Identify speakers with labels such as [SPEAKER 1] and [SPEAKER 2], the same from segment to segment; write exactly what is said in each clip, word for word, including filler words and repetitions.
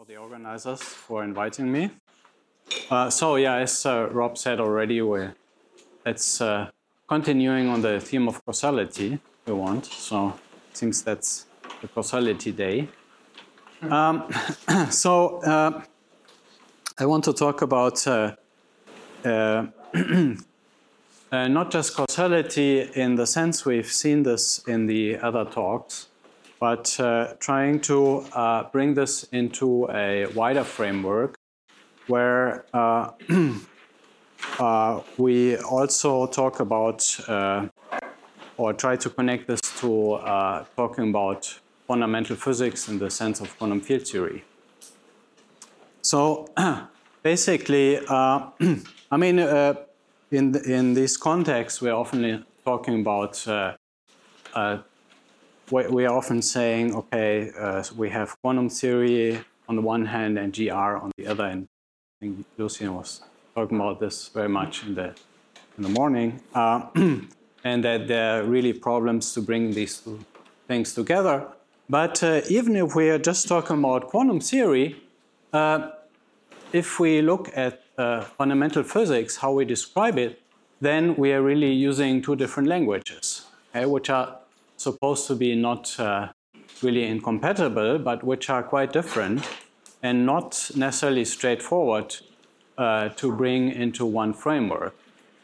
[SPEAKER 1] for the organizers for inviting me. Uh, so yeah, as uh, Rob said already, we're, it's uh, continuing on the theme of causality we want. So it seems that's the causality day. Um, so uh, I want to talk about uh, uh, uh, not just causality in the sense we've seen this in the other talks, but uh, trying to uh, bring this into a wider framework where uh, uh, we also talk about uh, or try to connect this to uh, talking about fundamental physics in the sense of quantum field theory. So basically, uh, I mean, uh, in, the, in this context, we're often talking about uh, uh, we are often saying, okay, uh, so we have quantum theory on the one hand and G R on the other. And I think Lucien was talking about this very much in the, in the morning. Uh, and that there are really problems to bring these two things together. But uh, even if we are just talking about quantum theory, uh, if we look at uh, fundamental physics, how we describe it, then we are really using two different languages, okay, which are supposed to be not uh, really incompatible, but which are quite different and not necessarily straightforward uh, to bring into one framework.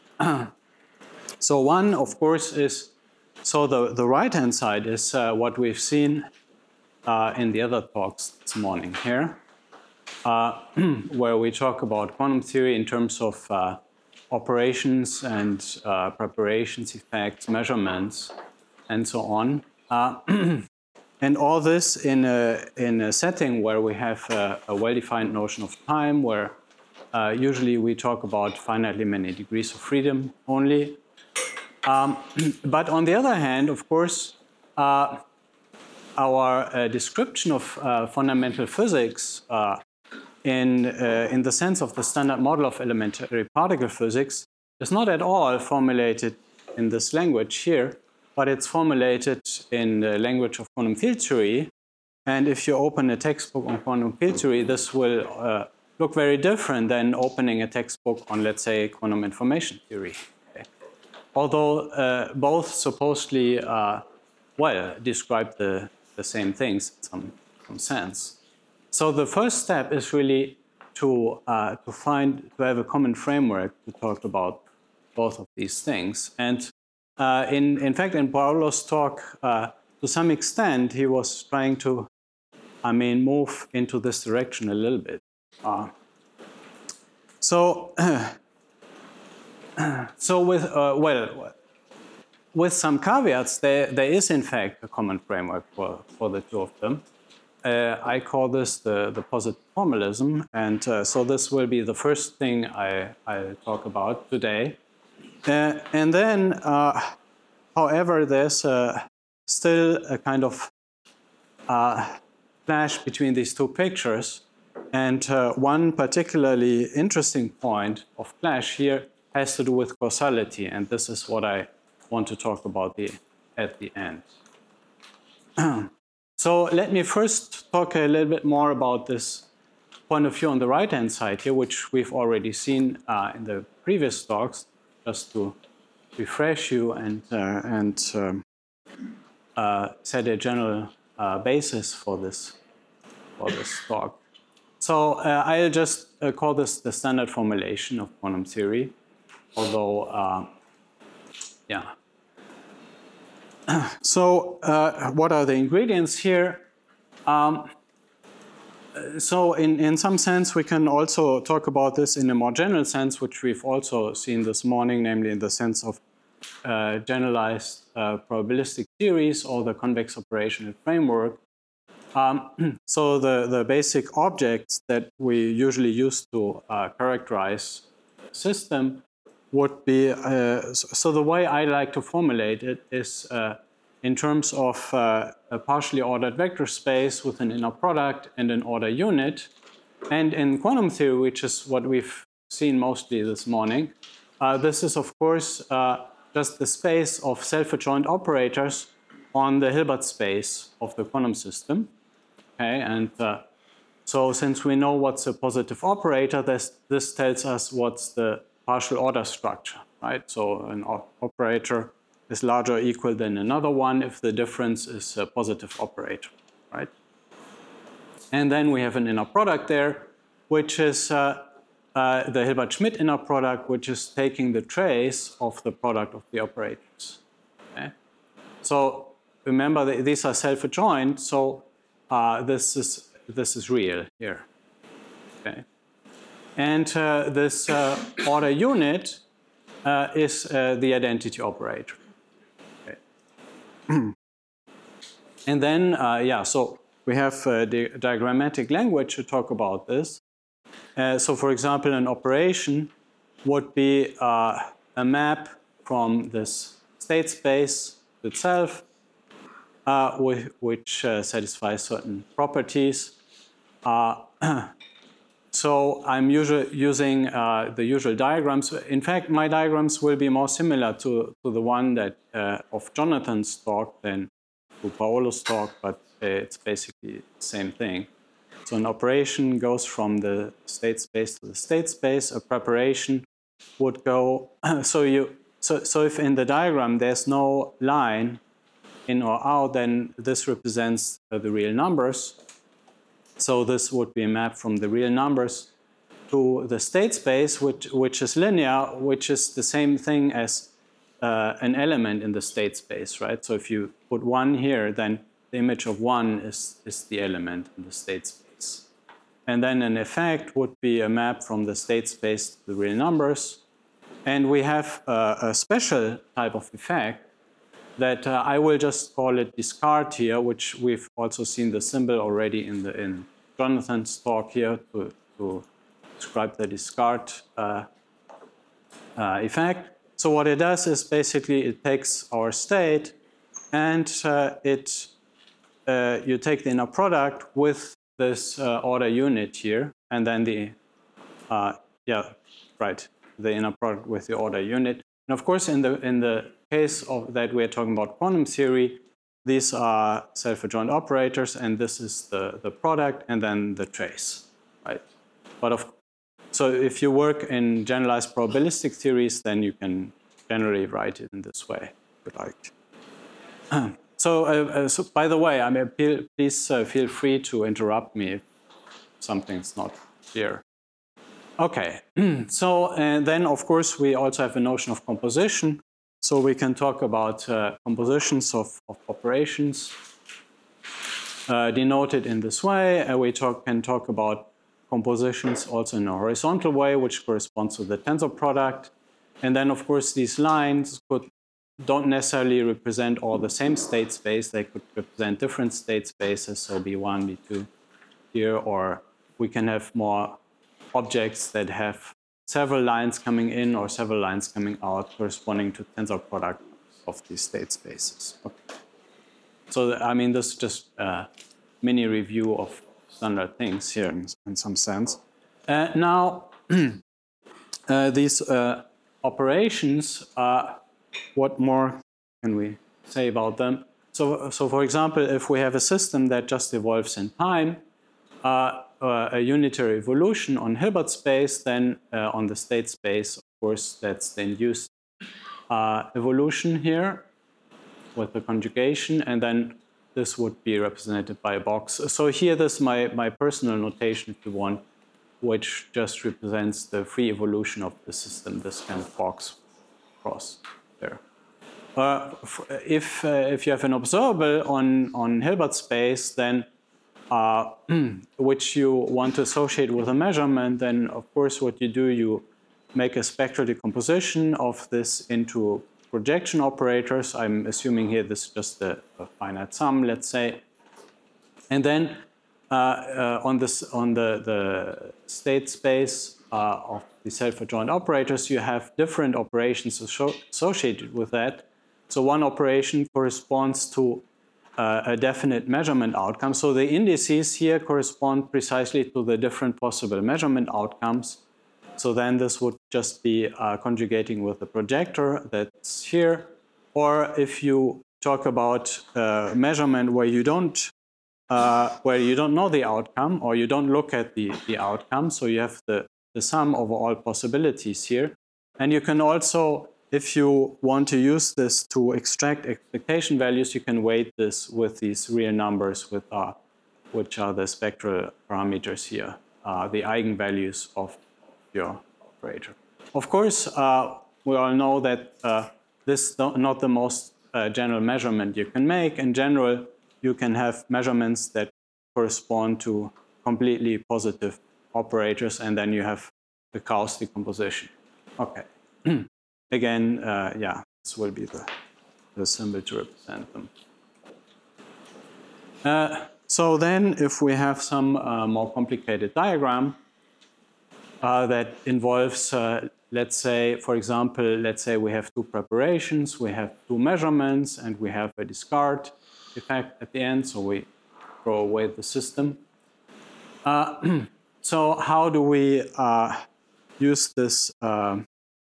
[SPEAKER 1] So one, of course, is, so the, the right-hand side is uh, what we've seen uh, in the other talks this morning here, uh, where we talk about quantum theory in terms of uh, operations and uh, preparations, effects, measurements, and so on. Uh, and all this in a, in a setting where we have a, a well-defined notion of time, where uh, usually we talk about finitely many degrees of freedom only. Um, but on the other hand, of course, uh, our uh, description of uh, fundamental physics uh, in, uh, in the sense of the standard model of elementary particle physics is not at all formulated in this language here, but it's formulated in the language of quantum field theory. And if you open a textbook on quantum field theory, this will uh, look very different than opening a textbook on, let's say, quantum information theory. Okay. Although uh, both supposedly, uh, well, describe the, the same things in some, some sense. So the first step is really to, uh, to find, to have a common framework to talk about both of these things. And Uh, in, in fact, in Paulo's talk, uh, to some extent, he was trying to, I mean, move into this direction a little bit. Uh, so, uh, so with, uh, well, with some caveats, there, there is, in fact, a common framework for, for the two of them. Uh, I call this the, the positive formalism. And uh, so this will be the first thing I, I talk about today. Uh, and then, uh, however, there's uh, still a kind of uh, clash between these two pictures. And uh, one particularly interesting point of clash here has to do with causality. And this is what I want to talk about the, at the end. So let me first talk a little bit more about this point of view on the right-hand side here, which we've already seen uh, in the previous talks, just to refresh you and, uh, and um, uh, set a general uh, basis for this, for this talk. So uh, I'll just uh, call this the standard formulation of quantum theory, although, uh, yeah. So uh, what are the ingredients here? Um, So in, in some sense, we can also talk about this in a more general sense, which we've also seen this morning, namely in the sense of uh, generalized uh, probabilistic theories or the convex operational framework. Um, so the, the basic objects that we usually use to uh, characterize a system would be, uh, so the way I like to formulate it is uh, in terms of uh, a partially ordered vector space with an inner product and an order unit. And in quantum theory, which is what we've seen mostly this morning, uh, this is, of course, uh, just the space of self-adjoint operators on the Hilbert space of the quantum system. Okay, and uh, So since we know what's a positive operator, this, this tells us what's the partial order structure, right? So an operator is larger or equal than another one if the difference is a positive operator, right? And then we have an inner product there, which is uh, uh, the Hilbert-Schmidt inner product, which is taking the trace of the product of the operators. Okay? So remember, that these are self-adjoint, so uh, this is this is real here. Okay, and uh, this uh, order unit uh, is uh, the identity operator. Okay. And then, uh, yeah, so we have uh, the diagrammatic language to talk about this. Uh, so, for example, an operation would be uh, a map from this state space itself, uh, which uh, satisfies certain properties. Uh, so I'm usually using uh, the usual diagrams. In fact, my diagrams will be more similar to, to the one that uh, of Jonathan's talk than to Paolo's talk, but uh, it's basically the same thing. So an operation goes from the state space to the state space. A preparation would go, so you so so if in the diagram there's no line in or out, then this represents uh, the real numbers. So this would be a map from the real numbers to the state space, which, which is linear, which is the same thing as uh, an element in the state space, right? So if you put one here, then the image of one is, is the element in the state space. And then an effect would be a map from the state space to the real numbers. And we have uh, a special type of effect that uh, I will just call it discard here, which we've also seen the symbol already in the in Jonathan's talk here to, to describe the discard uh, uh, effect. So what it does is basically it takes our state and uh, it uh, you take the inner product with this uh, order unit here, and then the uh, yeah right the inner product with the order unit. And of course, in the in the case of that we're talking about quantum theory, these are self-adjoint operators, and this is the, the product and then the trace, right? But of so if you work in generalized probabilistic theories, then you can generally write it in this way, if you like. So, uh, so by the way, I mean, please uh, feel free to interrupt me if something's not clear. Okay, so and then of course we also have a notion of composition. So we can talk about uh, compositions of, of operations uh, denoted in this way. Uh, we talk, can talk about compositions also in a horizontal way, which corresponds to the tensor product. And then of course these lines could, don't necessarily represent all the same state space. They could represent different state spaces, so B one, B two here, or we can have more objects that have several lines coming in or several lines coming out corresponding to tensor product of these state spaces. Okay. So, I mean, this is just a mini review of standard things here in, in some sense. Uh, now, uh, these uh, operations, uh, what more can we say about them? So, so, for example, if we have a system that just evolves in time, uh, uh, a unitary evolution on Hilbert space, then uh, on the state space, of course, that's the induced uh, evolution here with the conjugation, and then this would be represented by a box. So here, this is my, my personal notation, if you want, which just represents the free evolution of the system, this kind of box across there. Uh, if, uh, if you have an observable on, on Hilbert space, then uh, which you want to associate with a measurement, then of course what you do, you make a spectral decomposition of this into projection operators. I'm assuming here this is just a, a finite sum, let's say. And then uh, uh, on, this, on the, the state space uh, of the self-adjoint operators, you have different operations associated with that. So one operation corresponds to uh, a definite measurement outcome. So the indices here correspond precisely to the different possible measurement outcomes. So then this would just be uh, conjugating with the projector that's here. Or if you talk about uh, measurement where you don't uh, where you don't know the outcome or you don't look at the, the outcome. So you have the, the sum over all possibilities here. And you can also, if you want to use this to extract expectation values, you can weight this with these real numbers, with, uh, which are the spectral parameters here, uh, the eigenvalues of your operator. Of course, uh, we all know that uh, this is not the most uh, general measurement you can make. In general, you can have measurements that correspond to completely positive operators, and then you have the Gauss decomposition. Okay. Again, uh, yeah, this will be the, the symbol to represent them. Uh, so then, if we have some uh, more complicated diagram uh, that involves, uh, let's say, for example, let's say we have two preparations, we have two measurements, and we have a discard effect at the end, so we throw away the system. Uh, so how do we uh, use this uh,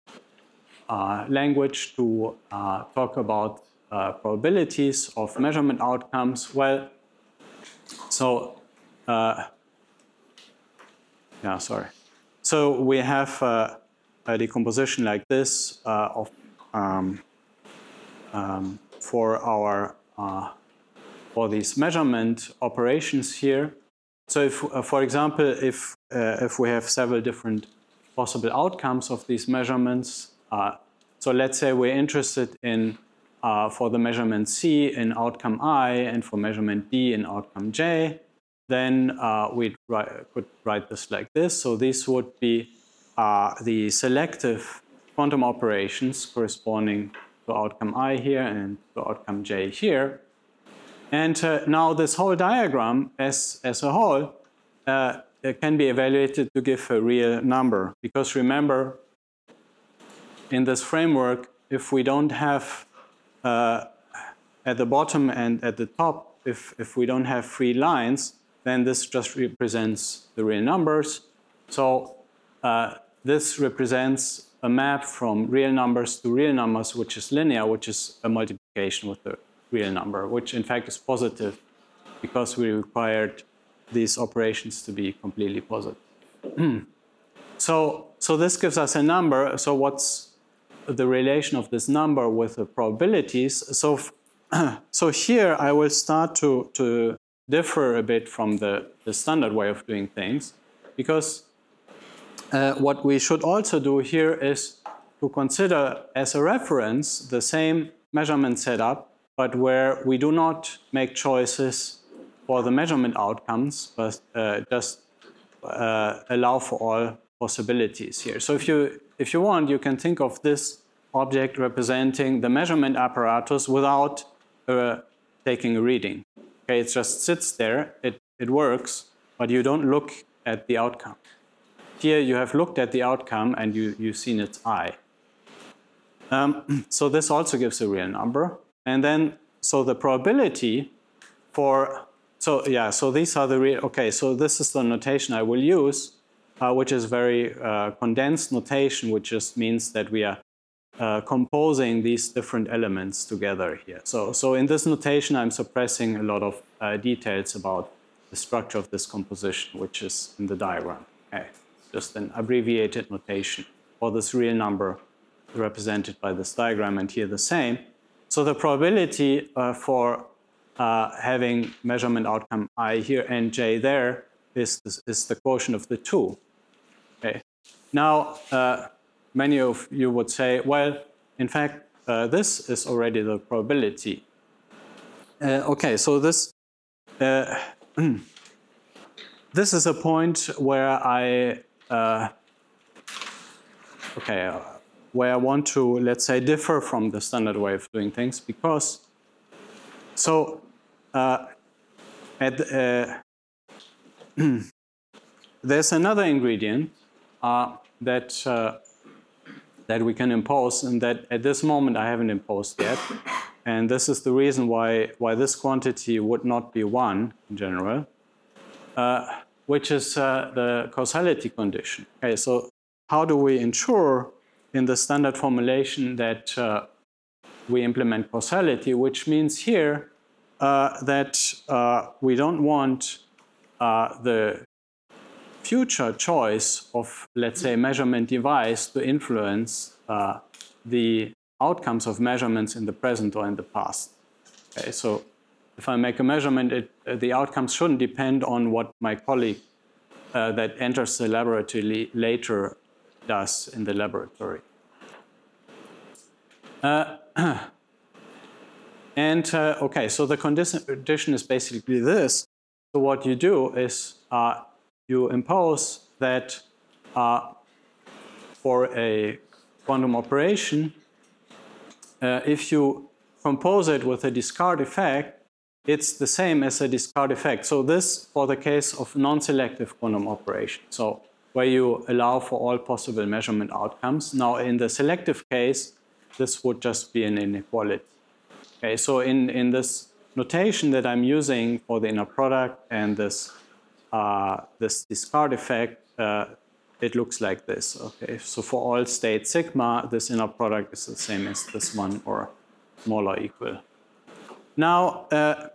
[SPEAKER 1] uh, language to uh, talk about uh, probabilities of measurement outcomes? Well, so, uh, yeah, sorry. So we have uh, a decomposition like this uh, of um, um, for our uh, for these measurement operations here. So if, uh, for example, if, uh, if we have several different possible outcomes of these measurements, uh, so let's say we're interested in, uh, for the measurement C in outcome I and for measurement D in outcome J, then uh, we could write this like this. So these would be uh, the selective quantum operations corresponding to outcome I here and to outcome J here. And uh, now this whole diagram as, as a whole uh, can be evaluated to give a real number. Because remember, in this framework, if we don't have uh, at the bottom and at the top, if, if we don't have free lines, then this just represents the real numbers. So uh, this represents a map from real numbers to real numbers, which is linear, which is a multiplication with the real number, which in fact is positive because we required these operations to be completely positive. so, so this gives us a number. So what's the relation of this number with the probabilities? So, so here I will start to, to differ a bit from the, the standard way of doing things, because uh, what we should also do here is to consider as a reference the same measurement setup, but where we do not make choices for the measurement outcomes, but uh, just uh, allow for all possibilities here. So if you, if you want, you can think of this object representing the measurement apparatus without uh, taking a reading. Okay, it just sits there, it, it works, but you don't look at the outcome. Here you have looked at the outcome and you, you've seen its I. Um, so this also gives a real number. And then, so the probability for, so yeah, so these are the real, okay, so this is the notation I will use, uh, which is very uh, condensed notation, which just means that we are uh, composing these different elements together here. So, so in this notation, I'm suppressing a lot of uh, details about the structure of this composition, which is in the diagram. Okay, just an abbreviated notation for this real number represented by this diagram, and here the same. So the probability uh, for uh, having measurement outcome I here and J there is, is, is the quotient of the two. Okay. Now, uh, many of you would say, well, in fact, uh, this is already the probability. Uh, okay, so this, uh, this is a point where I, uh, okay, uh, where I want to, let's say, differ from the standard way of doing things, because, so, uh, at, uh, there's another ingredient uh, that, uh, that we can impose, and that at this moment I haven't imposed yet. And this is the reason why, why this quantity would not be one in general, uh, which is uh, the causality condition. Okay, so how do we ensure in the standard formulation that uh, we implement causality, which means here uh, that uh, we don't want uh, the future choice of, let's say, measurement device to influence uh, the outcomes of measurements in the present or in the past. Okay, so if I make a measurement, it, uh, the outcomes shouldn't depend on what my colleague uh, that enters the laboratory later does in the laboratory. Uh, and uh, okay, so the condition is basically this. So what you do is uh, you impose that uh, for a quantum operation, uh, if you compose it with a discard effect, it's the same as a discard effect. So this for the case of non-selective quantum operation. So where you allow for all possible measurement outcomes. Now in the selective case, this would just be an inequality. Okay, so in, in this notation that I'm using for the inner product and this, uh, this discard effect, uh, it looks like this. Okay, so for all state sigma, this inner product is the same as this one or more or equal. Now, uh,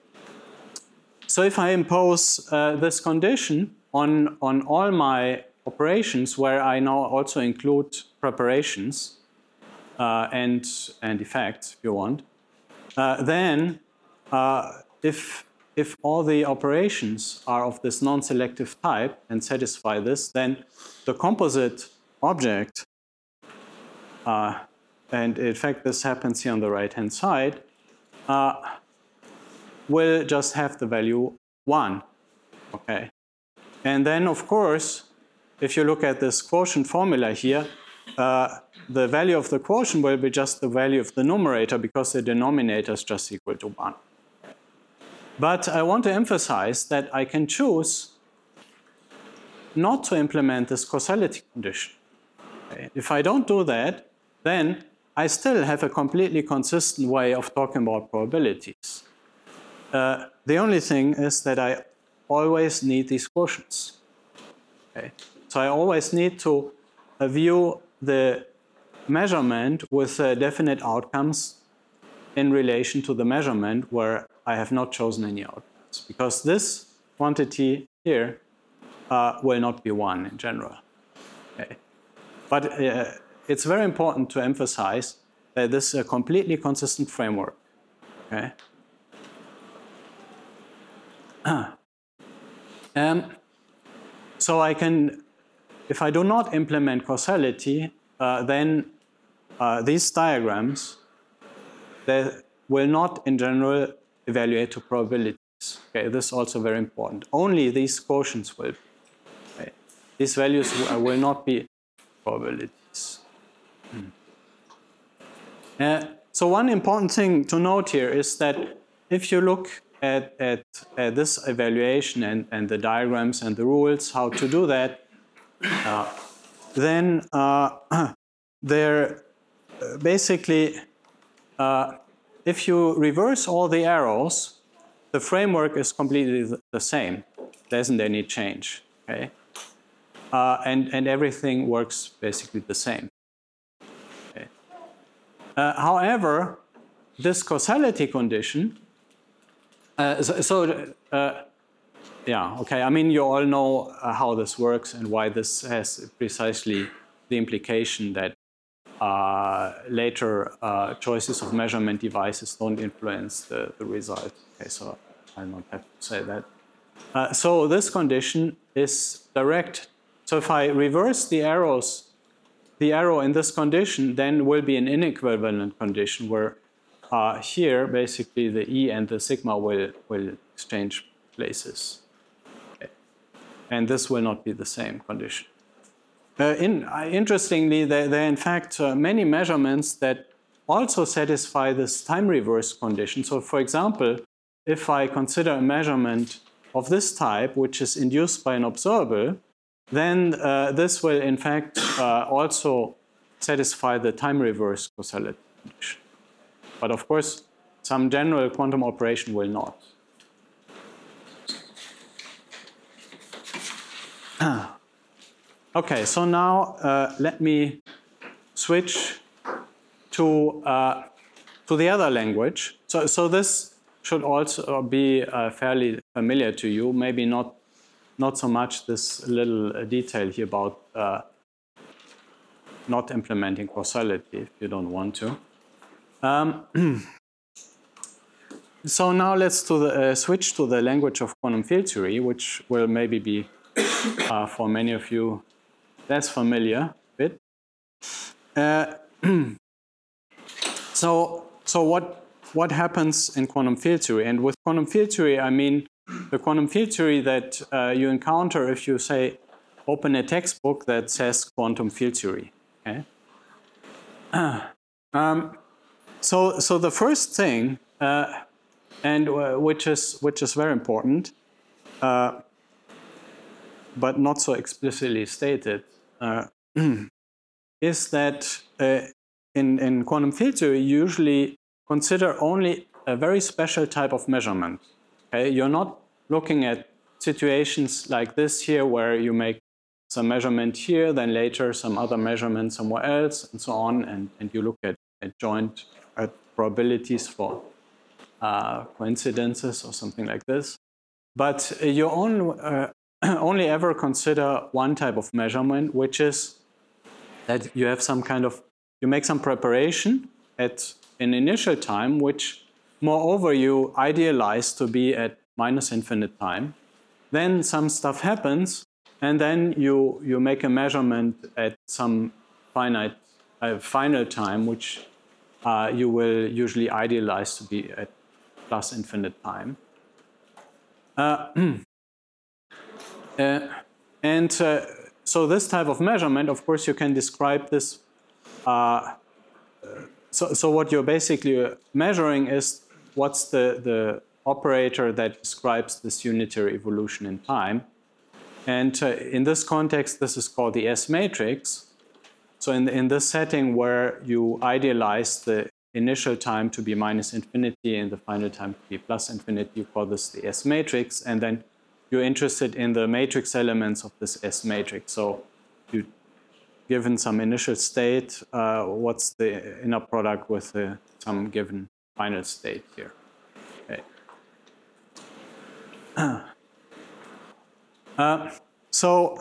[SPEAKER 1] so if I impose uh, this condition on, on all my operations, where I now also include preparations uh, and, and effects, if you want, uh, then uh, if, if all the operations are of this non-selective type and satisfy this, then the composite object, uh, and in fact this happens here on the right-hand side, uh, will just have the value one, okay? And then, of course, if you look at this quotient formula here, uh, the value of the quotient will be just the value of the numerator because the denominator is just equal to one. But I want to emphasize that I can choose not to implement this causality condition. Okay? If I don't do that, then I still have a completely consistent way of talking about probabilities. Uh, the only thing is that I always need these quotients. Okay? So I always need to uh, view the measurement with uh, definite outcomes in relation to the measurement where I have not chosen any outcomes. Because this quantity here uh, will not be one in general. Okay? But uh, it's very important to emphasize that this is a completely consistent framework. Okay? Um, so I can, if I do not implement causality, uh, then uh, these diagrams, they will not in general evaluate to probabilities. Okay, this is also very important. Only these quotients will be. Okay. These values will not be probabilities. Hmm. Uh, so one important thing to note here is that if you look At, at, at this evaluation and, and the diagrams and the rules, how to do that, uh, then uh, there basically, uh, if you reverse all the arrows, the framework is completely the same. There isn't any change, okay? Uh, and, and everything works basically the same. Okay. Uh, however, this causality condition, Uh, so, so uh, yeah, okay. I mean, you all know uh, how this works and why this has precisely the implication that uh, later uh, choices of measurement devices don't influence the, the result. Okay, so I'll not have to say that. Uh, so this condition is direct. So if I reverse the arrows, the arrow in this condition then will be an inequivalent condition where Uh, here, basically, the E and the sigma will, will exchange places. Okay. And this will not be the same condition. Uh, in, uh, interestingly, there, there are in fact uh, many measurements that also satisfy this time reverse condition. So for example, if I consider a measurement of this type, which is induced by an observable, then uh, this will in fact uh, also satisfy the time reverse causality condition. But of course, some general quantum operation will not. Okay, so now uh, let me switch to, uh, to the other language. So, so this should also be uh, fairly familiar to you. Maybe not, not so much this little uh, detail here about uh, not implementing causality if you don't want to. Um, so now let's to the, uh, switch to the language of quantum field theory, which will maybe be uh, for many of you less familiar with. Uh, so, so what, what happens in quantum field theory? And with quantum field theory, I mean the quantum field theory that uh, you encounter if you say, open a textbook that says quantum field theory. Okay. Um, so, so the first thing, uh, and uh, which is which is very important, uh, but not so explicitly stated, uh, is that uh, in in quantum field theory you usually consider only a very special type of measurement. Okay, you're not looking at situations like this here where you make some measurement here, then later some other measurement somewhere else, and so on, and, and you look at, at joint at probabilities for uh, coincidences or something like this. But uh, you only, uh, only ever consider one type of measurement, which is that you have some kind of, you make some preparation at an initial time, which moreover you idealize to be at minus infinite time. Then some stuff happens, and then you, you make a measurement at some finite, uh, final time, which uh, you will usually idealize to be at plus infinite time. Uh, uh, and uh, so this type of measurement, of course, you can describe this. Uh, so, so what you're basically measuring is what's the, the operator that describes this unitary evolution in time. And uh, in this context, this is called the S matrix. So in, in this setting where you idealize the initial time to be minus infinity and the final time to be plus infinity, you call this the S matrix. And then you're interested in the matrix elements of this S matrix. So you, given some initial state, uh, what's the inner product with the, some given final state here? Okay. Uh, so,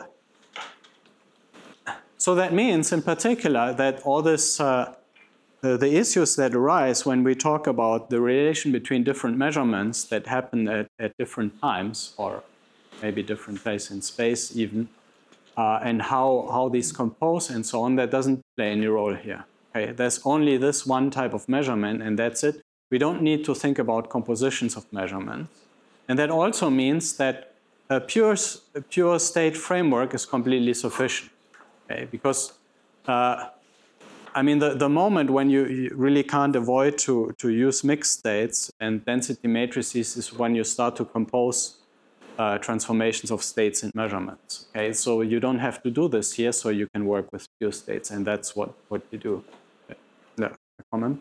[SPEAKER 1] so that means, in particular, that all this, uh, the, the issues that arise when we talk about the relation between different measurements that happen at, at different times, or maybe different places in space even, uh, and how, how these compose and so on, that doesn't play any role here. Okay? There's only this one type of measurement, and that's it. We don't need to think about compositions of measurements. And that also means that a pure, a pure state framework is completely sufficient, okay? Because, uh, I mean, the, the moment when you, you really can't avoid to, to use mixed states and density matrices is when you start to compose uh, transformations of states in measurements, okay? So you don't have to do this here, so you can work with pure states, and that's what, what you do. Okay. Yeah, a comment?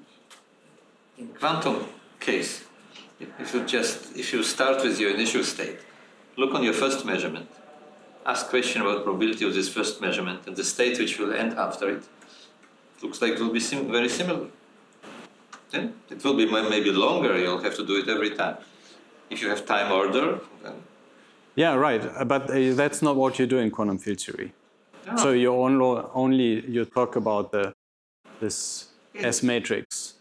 [SPEAKER 2] In quantum case, if you just, if you start with your initial state, look on your first measurement, ask question about probability of this first measurement and the state which will end after it. It looks like it will be sim very similar. Then it will be maybe longer, you'll have to do it every time. If you have time order, then...
[SPEAKER 1] Yeah, right, but uh, that's not what you do in quantum field theory. No. So you only, only you talk about the, this yeah. S matrix.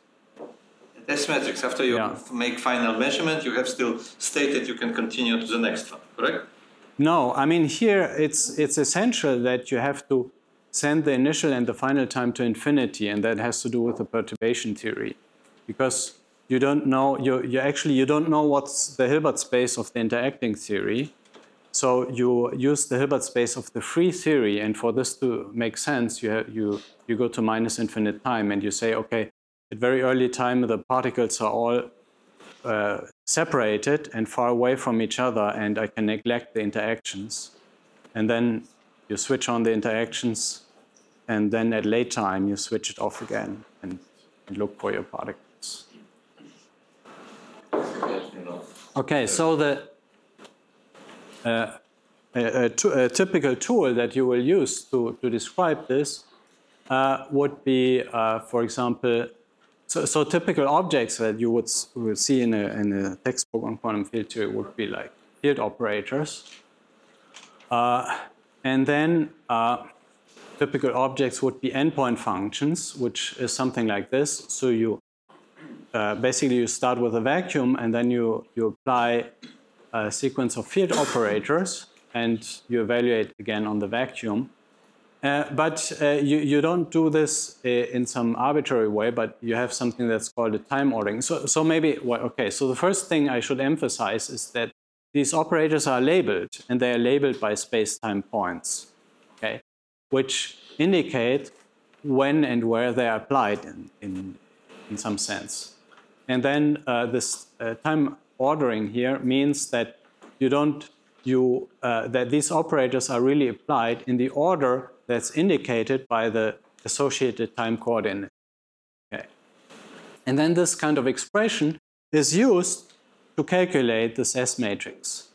[SPEAKER 2] S matrix, after you
[SPEAKER 1] yeah.
[SPEAKER 2] make final measurement, you have still state that you can continue to the next one, correct?
[SPEAKER 1] No, I mean here it's, it's essential that you have to send the initial and the final time to infinity, and that has to do with the perturbation theory. Because you don't know, you, you actually you don't know what's the Hilbert space of the interacting theory. So you use the Hilbert space of the free theory, and for this to make sense, you, have, you, you go to minus infinite time and you say, okay, at very early time, the particles are all uh, separated and far away from each other, and I can neglect the interactions. And then you switch on the interactions, and then at late time, you switch it off again and, and look for your particles. Okay, so the uh, a, a, a typical tool that you will use to, to describe this uh, would be, uh, for example, so, so typical objects that you would, would see in a, in a textbook on quantum field theory would be like field operators. Uh, and then uh, typical objects would be endpoint functions, which is something like this. So you uh, basically you start with a vacuum and then you, you apply a sequence of field operators and you evaluate again on the vacuum. Uh, but uh, you, you don't do this uh, in some arbitrary way, but you have something that's called a time ordering. So, so maybe, well, okay, so the first thing I should emphasize is that these operators are labeled, and they are labeled by space-time points, okay, which indicate when and where they are applied in, in, in some sense. And then uh, this uh, time ordering here means that you don't, you, uh, that these operators are really applied in the order that's indicated by the associated time coordinate. Okay. And then this kind of expression is used to calculate this S matrix.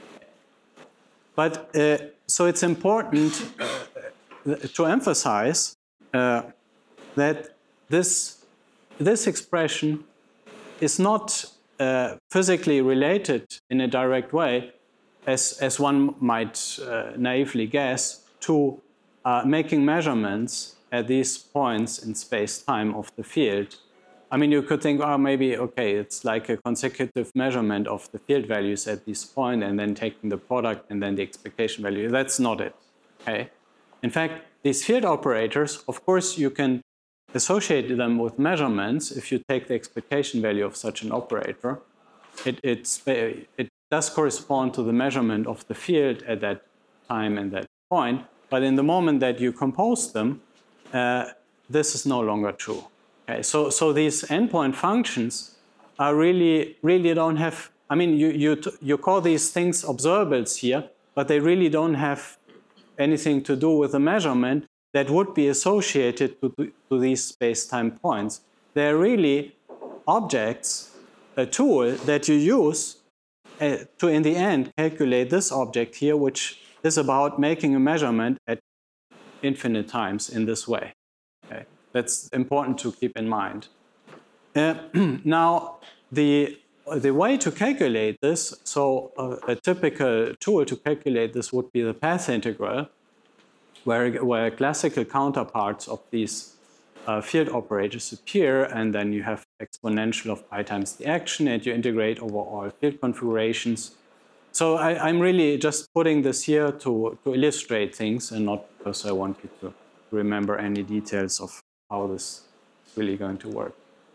[SPEAKER 1] But uh, so it's important uh, to emphasize uh, that this, this expression is not uh, physically related in a direct way, as, as one might uh, naively guess, to Uh, making measurements at these points in space-time of the field. I mean, you could think, oh, maybe, okay, it's like a consecutive measurement of the field values at this point and then taking the product and then the expectation value. That's not it, okay? In fact, these field operators, of course, you can associate them with measurements if you take the expectation value of such an operator. It, it's, it does correspond to the measurement of the field at that time and that point. But in the moment that you compose them, uh, this is no longer true. Okay, so, so these endpoint functions are really, really don't have, I mean, you, you, you call these things observables here, but they really don't have anything to do with the measurement that would be associated to, to these space-time points. They're really objects, a tool that you use uh, to, in the end, calculate this object here, which is about making a measurement at infinite times in this way. Okay? That's important to keep in mind. Uh, now, the, the way to calculate this, so uh, a typical tool to calculate this would be the path integral, where, where classical counterparts of these uh, field operators appear, and then you have exponential of pi times the action, and you integrate over all field configurations. So I, I'm really just putting this here to, to illustrate things and not because I want you to remember any details of how this is really going to work.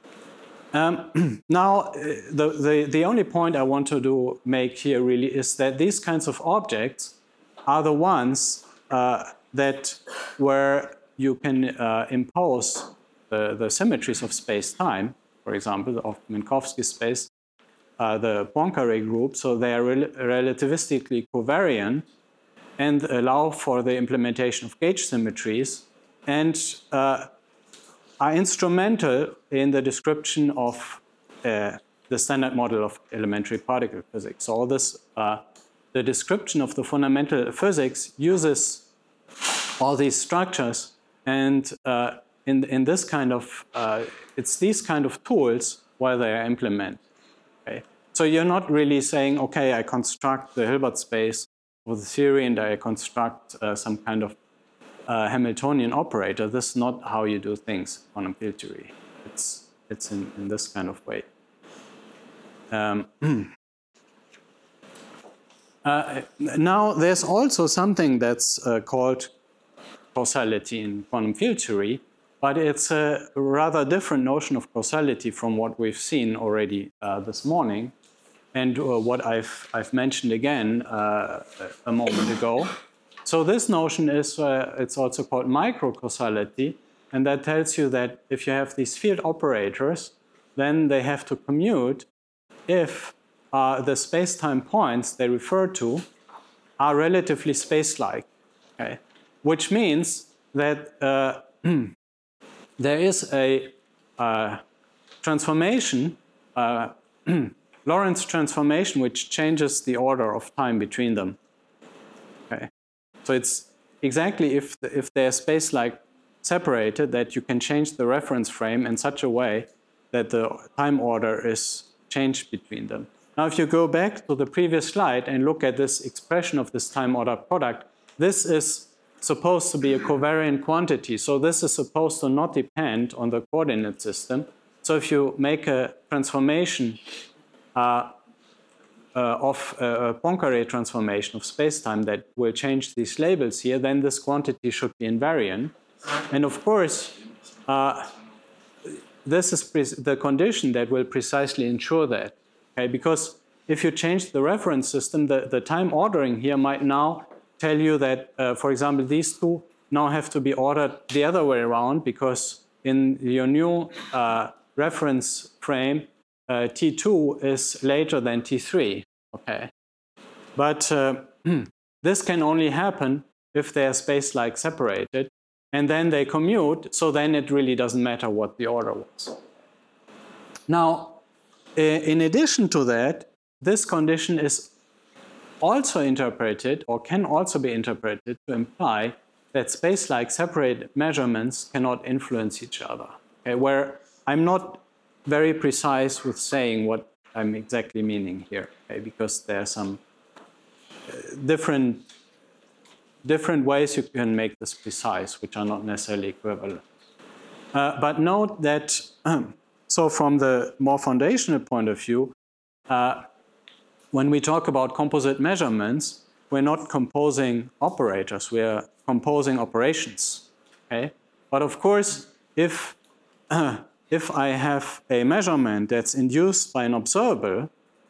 [SPEAKER 1] Um, now, the, the, the only point I want to do, make here really is that these kinds of objects are the ones uh, that where you can uh, impose the, the symmetries of space-time, for example, of Minkowski space, Uh, the Poincaré group, so they are rel relativistically covariant and allow for the implementation of gauge symmetries and uh, are instrumental in the description of uh, the standard model of elementary particle physics. So all this, uh, the description of the fundamental physics uses all these structures, and uh, in, in this kind of, uh, it's these kind of tools where they are implemented. Okay. So you're not really saying, okay, I construct the Hilbert space with the theory and I construct uh, some kind of uh, Hamiltonian operator. This is not how you do things in quantum field theory. It's, it's in, in this kind of way. Um, uh, now, there's also something that's uh, called causality in quantum field theory, but it's a rather different notion of causality from what we've seen already uh, this morning, and uh, what I've, I've mentioned again uh, a moment ago. So this notion is, uh, it's also called microcausality, and that tells you that if you have these field operators, then they have to commute if uh, the space-time points they refer to are relatively space-like, okay? Which means that uh, there is a uh, transformation, uh, Lorentz transformation, which changes the order of time between them. Okay. So it's exactly if, the, if they're space-like separated that you can change the reference frame in such a way that the time order is changed between them. Now, if you go back to the previous slide and look at this expression of this time order product, this is supposed to be a covariant quantity. So this is supposed to not depend on the coordinate system. So if you make a transformation uh, uh, of uh, a Poincare transformation of spacetime that will change these labels here, then this quantity should be invariant. And of course, uh, this is the condition that will precisely ensure that. Okay? Because if you change the reference system, the, the time ordering here might now tell you that, uh, for example, these two now have to be ordered the other way around, because in your new uh, reference frame, uh, T two is later than T three. Okay? But uh, this can only happen if they are space-like separated, and then they commute, so then it really doesn't matter what the order was. Now, in addition to that, this condition is also interpreted, or can also be interpreted, to imply that space-like separated measurements cannot influence each other. Okay, where I'm not very precise with saying what I'm exactly meaning here, okay, because there are some uh, different, different ways you can make this precise, which are not necessarily equivalent. Uh, but note that, um, so from the more foundational point of view, uh, when we talk about composite measurements, we're not composing operators, we're composing operations. Okay? But of course, if, uh, if I have a measurement that's induced by an observable,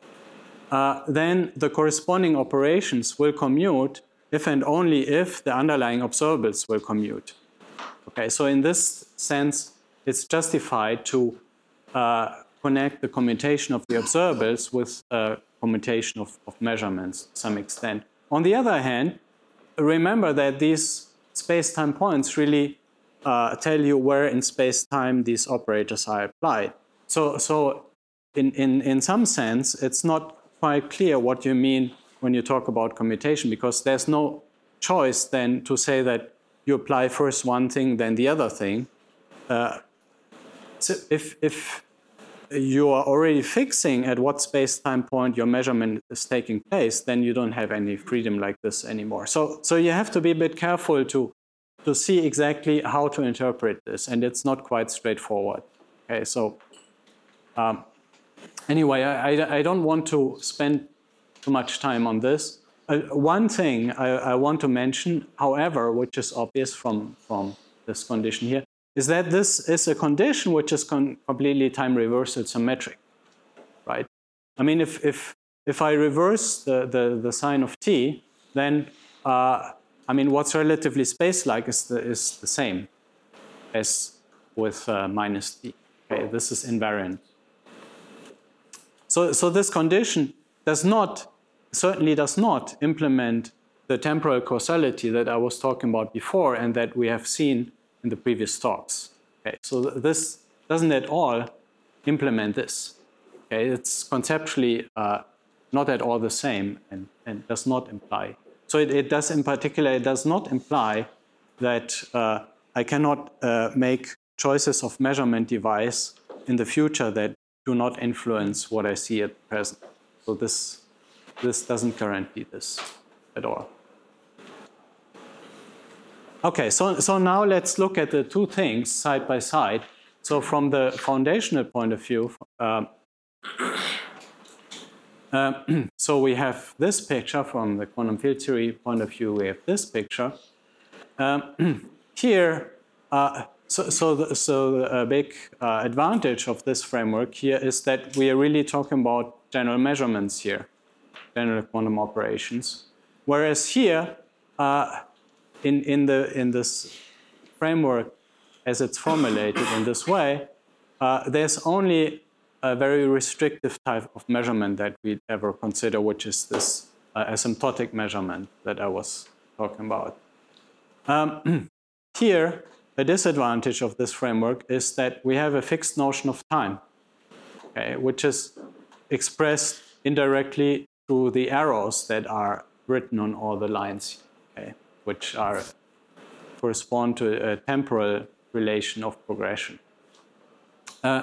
[SPEAKER 1] uh, then the corresponding operations will commute if and only if the underlying observables will commute. Okay, so in this sense, it's justified to uh, connect the commutation of the observables with uh, commutation of, of measurements to some extent. On the other hand, remember that these space-time points really uh, tell you where in space-time these operators are applied. So, so in, in, in some sense, it's not quite clear what you mean when you talk about commutation, because there's no choice then to say that you apply first one thing, then the other thing. Uh, so if, if you are already fixing at what space-time point your measurement is taking place, then you don't have any freedom like this anymore. So, so you have to be a bit careful to, to see exactly how to interpret this, and it's not quite straightforward. Okay, so um, anyway, I, I, I don't want to spend too much time on this. Uh, one thing I, I want to mention, however, which is obvious from, from this condition here, is that this is a condition which is con completely time reversal symmetric, right? I mean, if, if, if I reverse the, the, the sign of t, then, uh, I mean, what's relatively space-like is the, is the same as with uh, minus t. Okay, this is invariant. So, so this condition does not, certainly does not implement the temporal causality that I was talking about before and that we have seen in the previous talks. Okay, so this doesn't at all implement this. Okay, it's conceptually uh, not at all the same and, and does not imply. So it, it does, in particular, it does not imply that uh, I cannot uh, make choices of measurement device in the future that do not influence what I see at present. So this, this doesn't guarantee this at all. Okay, so, so now let's look at the two things side by side. So from the foundational point of view, um, uh, so we have this picture. From the quantum field theory point of view, we have this picture. Um, here, uh, so, so, the, so the big uh, advantage of this framework here is that we are really talking about general measurements here, general quantum operations. Whereas here, uh, In, in, the, in this framework, as it's formulated in this way, uh, there's only a very restrictive type of measurement that we'd ever consider, which is this uh, asymptotic measurement that I was talking about. Um, here, a disadvantage of this framework is that we have a fixed notion of time, okay, which is expressed indirectly through the arrows that are written on all the lines, okay, which are, correspond to a temporal relation of progression. Uh,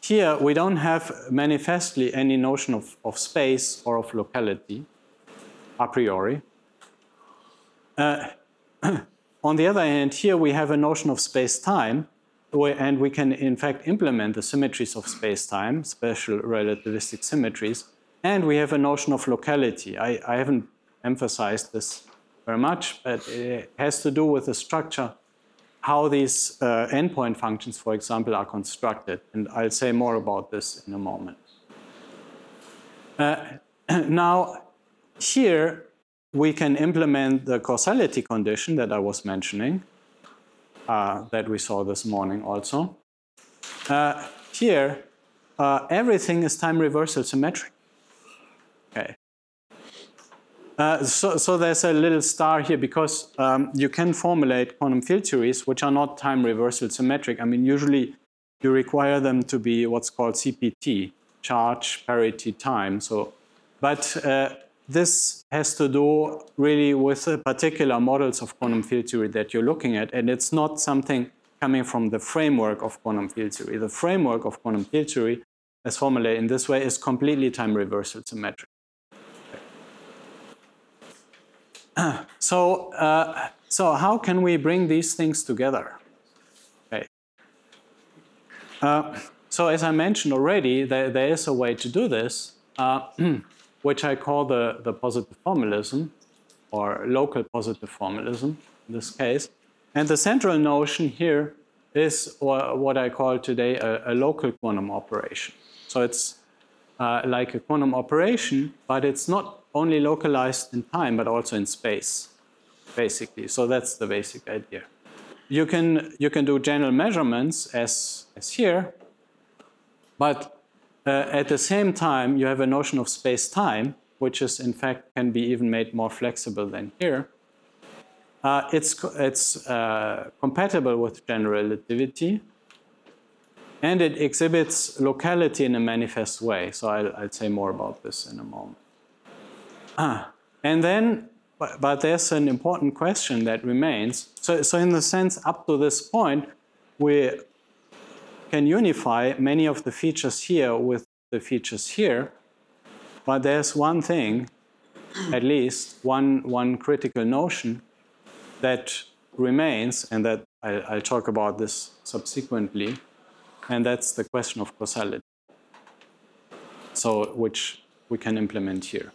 [SPEAKER 1] here we don't have manifestly any notion of, of space or of locality a priori. Uh, on the other hand, here we have a notion of space-time, and we can in fact implement the symmetries of space-time, special relativistic symmetries, and we have a notion of locality. I, I haven't emphasized this very much, but it has to do with the structure, how these uh, endpoint functions, for example, are constructed. And I'll say more about this in a moment. Uh, now, here we can implement the causality condition that I was mentioning, uh, that we saw this morning also. Uh, here, uh, everything is time reversal symmetric. Okay. Uh, so, so there's a little star here because um, you can formulate quantum field theories which are not time reversal symmetric. I mean, usually you require them to be what's called C P T, charge parity time. So, but uh, this has to do really with the particular models of quantum field theory that you're looking at, and it's not something coming from the framework of quantum field theory. The framework of quantum field theory, as formulated in this way, is completely time reversal symmetric. So, uh, so how can we bring these things together? Okay. Uh, so as I mentioned already, there, there is a way to do this, uh, which I call the, the positive formalism, or local positive formalism in this case. And the central notion here is what I call today a, a local quantum operation. So it's uh, like a quantum operation, but it's not only localized in time, but also in space, basically. So that's the basic idea. You can, you can do general measurements as, as here, but uh, at the same time, you have a notion of space-time, which is, in fact, can be even made more flexible than here. Uh, it's it's uh, compatible with general relativity, and it exhibits locality in a manifest way. So I'll, I'll say more about this in a moment. Ah, and then, but, but there's an important question that remains. So, so in the sense, up to this point, we can unify many of the features here with the features here. But there's one thing, at least, one, one critical notion that remains, and that I, I'll talk about this subsequently, and that's the question of causality. So, which we can implement here.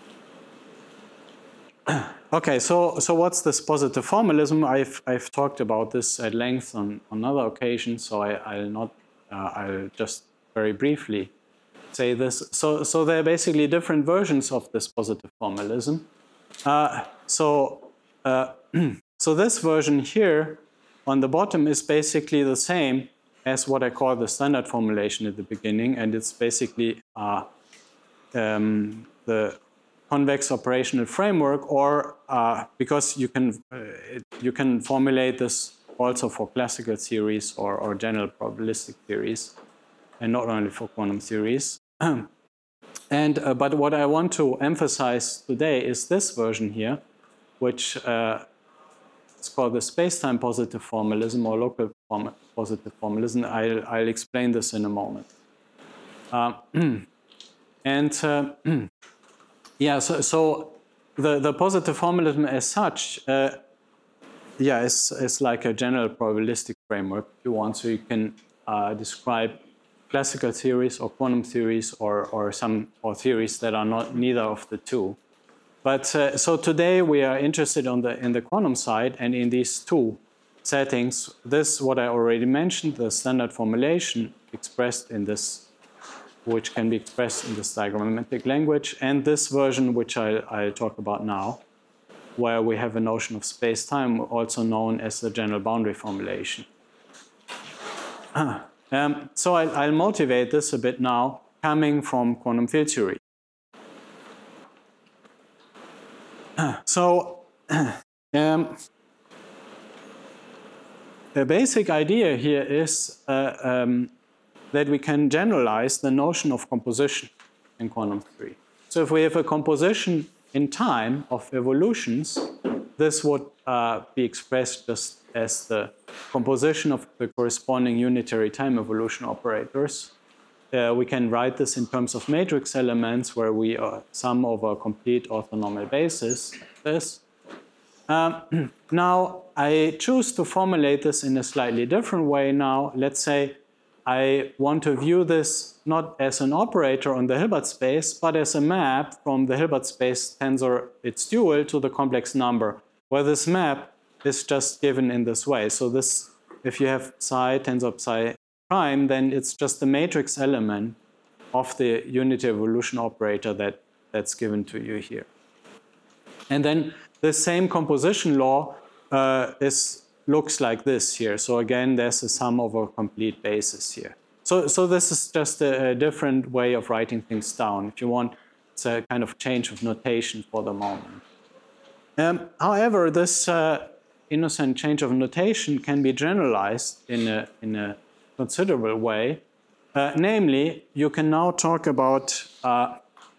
[SPEAKER 1] Okay, so, so what's this positive formalism? I've, I've talked about this at length on, on other occasions, so I, I'll not, uh, I'll just very briefly say this. So, so there are basically different versions of this positive formalism. Uh, so, uh, so this version here on the bottom is basically the same as what I call the standard formulation at the beginning, and it's basically uh, um, the convex operational framework, or uh, because you can uh, it, you can formulate this also for classical theories or, or general probabilistic theories, and not only for quantum theories. and uh, but what I want to emphasize today is this version here, which uh, is called the space-time positive formalism or local form positive formalism. I'll, I'll explain this in a moment. Uh, and uh, Yeah, so, so the, the positive formalism as such, uh, yeah, is, is like a general probabilistic framework, if you want. So you can uh, describe classical theories or quantum theories or, or some or theories that are not neither of the two. But uh, so today we are interested on the, in the quantum side and in these two settings. This, what I already mentioned, the standard formulation expressed in this, which can be expressed in this diagrammatic language, and this version, which I'll, I'll talk about now, where we have a notion of space-time, also known as the general boundary formulation. um, so I'll, I'll motivate this a bit now, coming from quantum field theory. So, um, the basic idea here is uh, um, that we can generalize the notion of composition in quantum theory. So if we have a composition in time of evolutions, this would uh, be expressed just as the composition of the corresponding unitary time evolution operators. uh, we can write this in terms of matrix elements where we uh, sum over a complete orthonormal basis, like this. Um, now, I choose to formulate this in a slightly different way now. Let's say I want to view this not as an operator on the Hilbert space, but as a map from the Hilbert space tensor, its dual, to the complex number, where this map is just given in this way. So this, if you have psi tensor psi prime, then it's just the matrix element of the unity evolution operator that, that's given to you here. And then the same composition law uh, is, looks like this here. So again, there's a sum over a complete basis here. So, so this is just a, a different way of writing things down. If you want, it's a kind of change of notation for the moment. Um, however, this uh, innocent change of notation can be generalized in a, in a considerable way. Uh, namely, you can now talk about uh,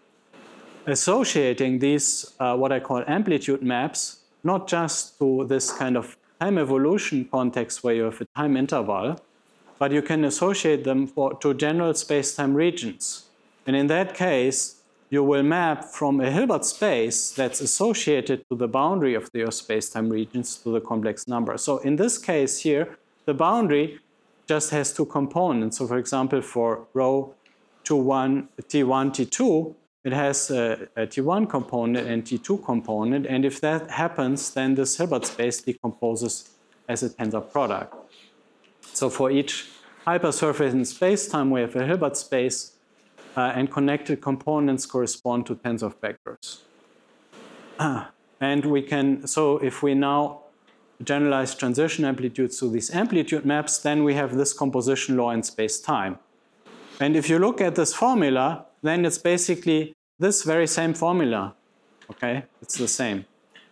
[SPEAKER 1] associating these, uh, what I call amplitude maps, not just to this kind of time evolution context where you have a time interval, but you can associate them for, to general space-time regions. And in that case, you will map from a Hilbert space that's associated to the boundary of your space-time regions to the complex number. So in this case here, the boundary just has two components. So for example, for rho T one, T one, T two, it has a, a T one component and T two component. And if that happens, then this Hilbert space decomposes as a tensor product. So for each hypersurface in space-time, we have a Hilbert space, uh, and connected components correspond to tensor vectors. Ah, and we can, so if we now generalize transition amplitudes to these amplitude maps, then we have this composition law in space-time. And if you look at this formula, then it's basically this very same formula. Okay, it's the same.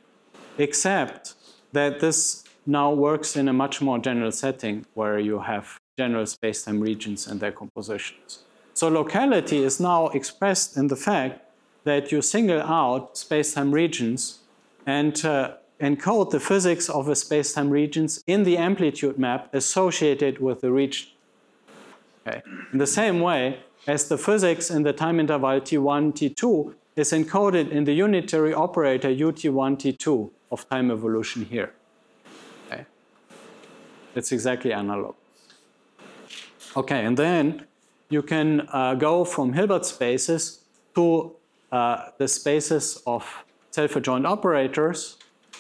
[SPEAKER 1] Except that this now works in a much more general setting where you have general space-time regions and their compositions. So locality is now expressed in the fact that you single out space-time regions and uh, encode the physics of a space-time regions in the amplitude map associated with the region. Okay. In the same way as the physics in the time interval T one, T two is encoded in the unitary operator U T one, T two of time evolution here. Okay. It's exactly analog. Okay, and then you can uh, go from Hilbert spaces to uh, the spaces of self-adjoint operators.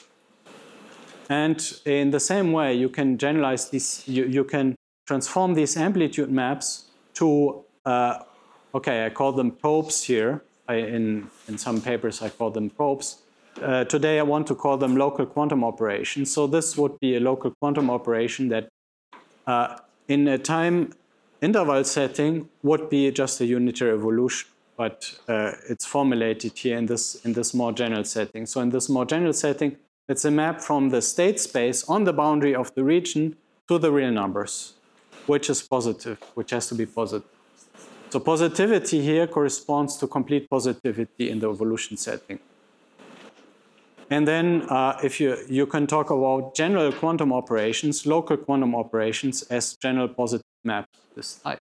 [SPEAKER 1] And in the same way, you can generalize these, you, you can transform these amplitude maps to, uh, okay, I call them probes here. I, in, in some papers, I call them probes. Uh, today, I want to call them local quantum operations. So this would be a local quantum operation that uh, in a time interval setting would be just a unitary evolution, but uh, it's formulated here in this, in this more general setting. So in this more general setting, it's a map from the state space on the boundary of the region to the real numbers, which is positive, which has to be positive. So positivity here corresponds to complete positivity in the evolution setting. And then uh, if you, you can talk about general quantum operations, local quantum operations as general positive maps of this type.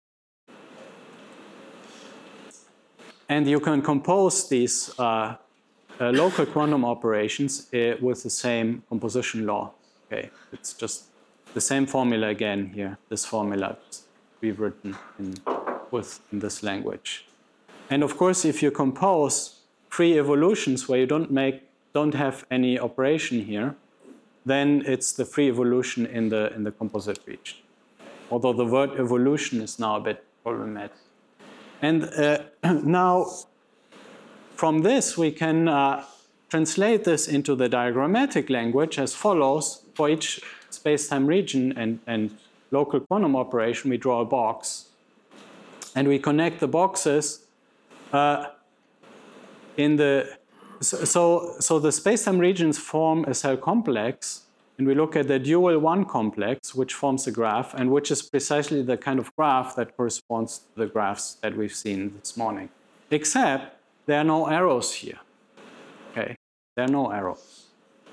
[SPEAKER 1] And you can compose these uh, uh, local quantum operations uh, with the same composition law. Okay, it's just the same formula again here, this formula rewritten in, with, in this language. And of course, if you compose free evolutions where you don't make don't have any operation here, then it's the free evolution in the, in the composite region. Although the word evolution is now a bit problematic. And uh, now, from this, we can uh, translate this into the diagrammatic language as follows. For each space-time region and, and local quantum operation, we draw a box. And we connect the boxes uh, in the So, so the space-time regions form a cell complex, and we look at the dual one complex, which forms a graph, and which is precisely the kind of graph that corresponds to the graphs that we've seen this morning. Except there are no arrows here. Okay, there are no arrows.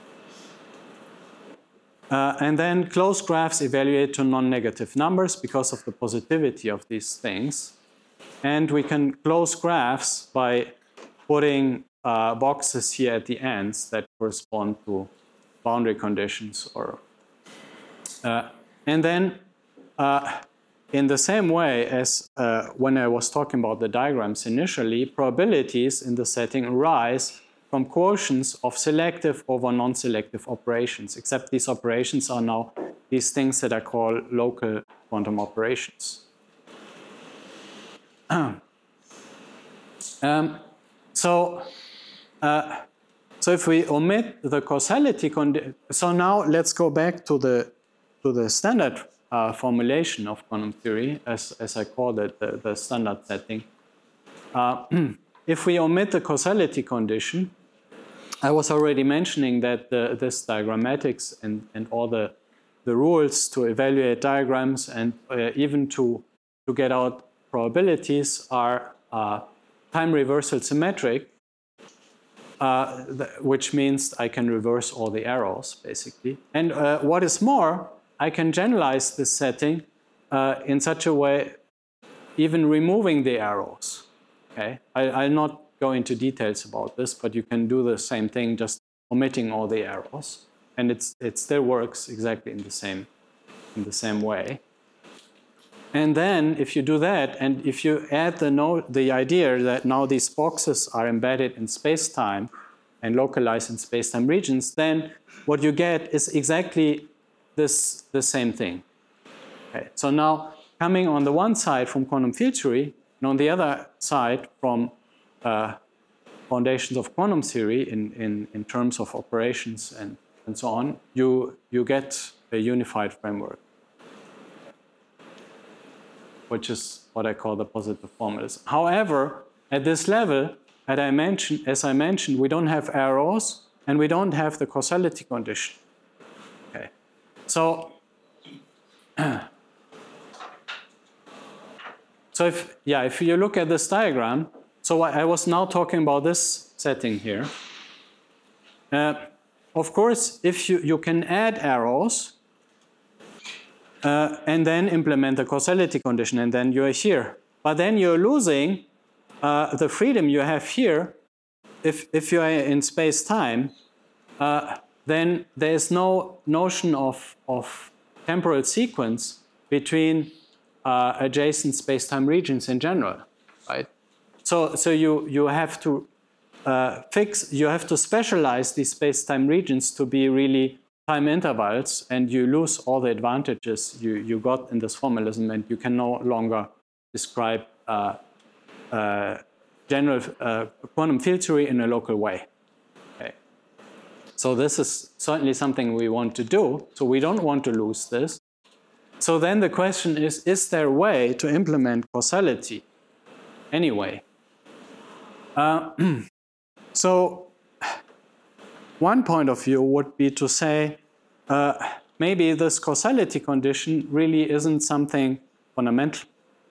[SPEAKER 1] Uh, and then closed graphs evaluate to non-negative numbers because of the positivity of these things. And we can close graphs by putting uh, boxes here at the ends that correspond to boundary conditions. Or, uh, and then uh, in the same way as uh, when I was talking about the diagrams initially, probabilities in the setting arise from quotients of selective over non-selective operations, except these operations are now these things that are called local quantum operations. um, so, uh, so if we omit the causality condition, so now let's go back to the to the standard uh, formulation of quantum theory, as as I called it, the, the standard setting. Uh, if we omit the causality condition, I was already mentioning that the, this diagrammatics and and all the the rules to evaluate diagrams and uh, even to to get out probabilities are uh, time reversal symmetric, uh, which means I can reverse all the errors, basically. And uh, what is more, I can generalize this setting uh, in such a way, even removing the errors. Okay, I, I'll not go into details about this, but you can do the same thing, just omitting all the errors, and it's it still works exactly in the same in the same way. And then if you do that, and if you add the, no, the idea that now these boxes are embedded in space-time and localized in space-time regions, then what you get is exactly this, the same thing. Okay. So now coming on the one side from quantum field theory, and on the other side from uh, foundations of quantum theory in, in, in terms of operations and, and so on, you, you get a unified framework, which is what I call the positive formalism. However, at this level, as I mentioned, as I mentioned, we don't have errors and we don't have the causality condition. Okay. So, so if yeah, if you look at this diagram, so I was now talking about this setting here. Uh, of course, if you you can add errors. Uh, and then implement the causality condition, and then you're here. But then you're losing uh, the freedom you have here. If, if you're in space-time, uh, then there is no notion of, of temporal sequence between uh, adjacent space-time regions in general, right? So, so you, you have to uh, fix, you have to specialize these space-time regions to be really time intervals, and you lose all the advantages you, you got in this formalism, and you can no longer describe uh, uh, general uh, quantum field theory in a local way. Okay. So this is certainly something we want to do, so we don't want to lose this. So then the question is, is there a way to implement causality anyway? Uh, so one point of view would be to say, uh, maybe this causality condition really isn't something fundamental.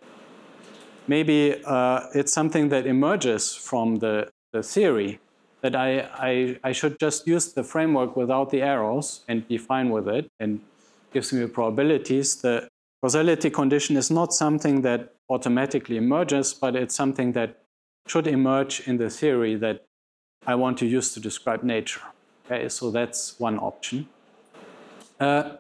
[SPEAKER 1] Maybe uh, it's something that emerges from the, the theory, that I, I, I should just use the framework without the errors and be fine with it, and gives me probabilities. The causality condition is not something that automatically emerges, but it's something that should emerge in the theory that I want to use to describe nature. Okay, so that's one option. Uh,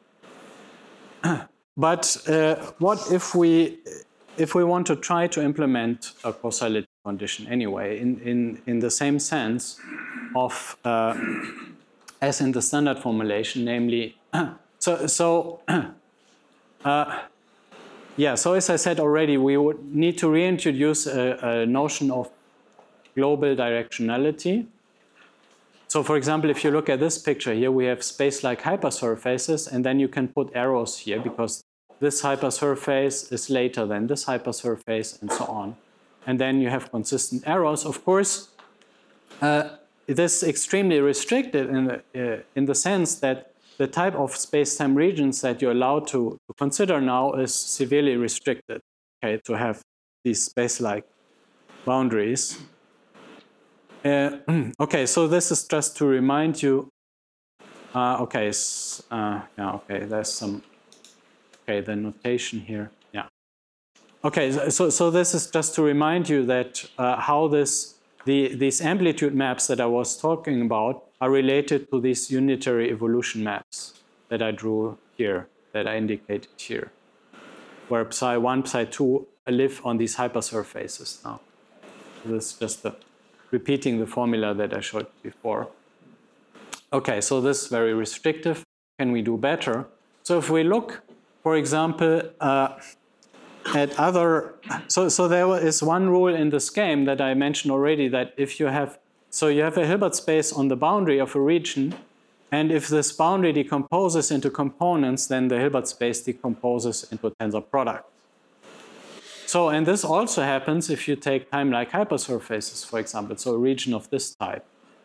[SPEAKER 1] but uh, what if we, if we want to try to implement a causality condition anyway, in, in, in the same sense of, uh, as in the standard formulation, namely, so, so uh, yeah, so as I said already, we would need to reintroduce a, a notion of global directionality. So for example, if you look at this picture here, we have space-like hypersurfaces, and then you can put arrows here because this hypersurface is later than this hypersurface, and so on. And then you have consistent arrows. Of course, uh, this is extremely restricted in the, uh, in the sense that the type of space-time regions that you're allowed to, to consider now is severely restricted, okay, to have these space-like boundaries. Uh, okay, so this is just to remind you. Uh, okay, uh, yeah, okay, there's some, okay, the notation here, yeah. Okay, so, so this is just to remind you that uh, how this, the, these amplitude maps that I was talking about are related to these unitary evolution maps that I drew here, that I indicated here, where psi one, psi two live on these hypersurfaces now. This is just the, repeating the formula that I showed before. Okay, so this is very restrictive. Can we do better? So if we look, for example, uh, at other, so, so there is one rule in this game that I mentioned already, that if you have, so you have a Hilbert space on the boundary of a region, and if this boundary decomposes into components, then the Hilbert space decomposes into tensor products. So, and this also happens if you take time-like hypersurfaces, for example, so a region of this type.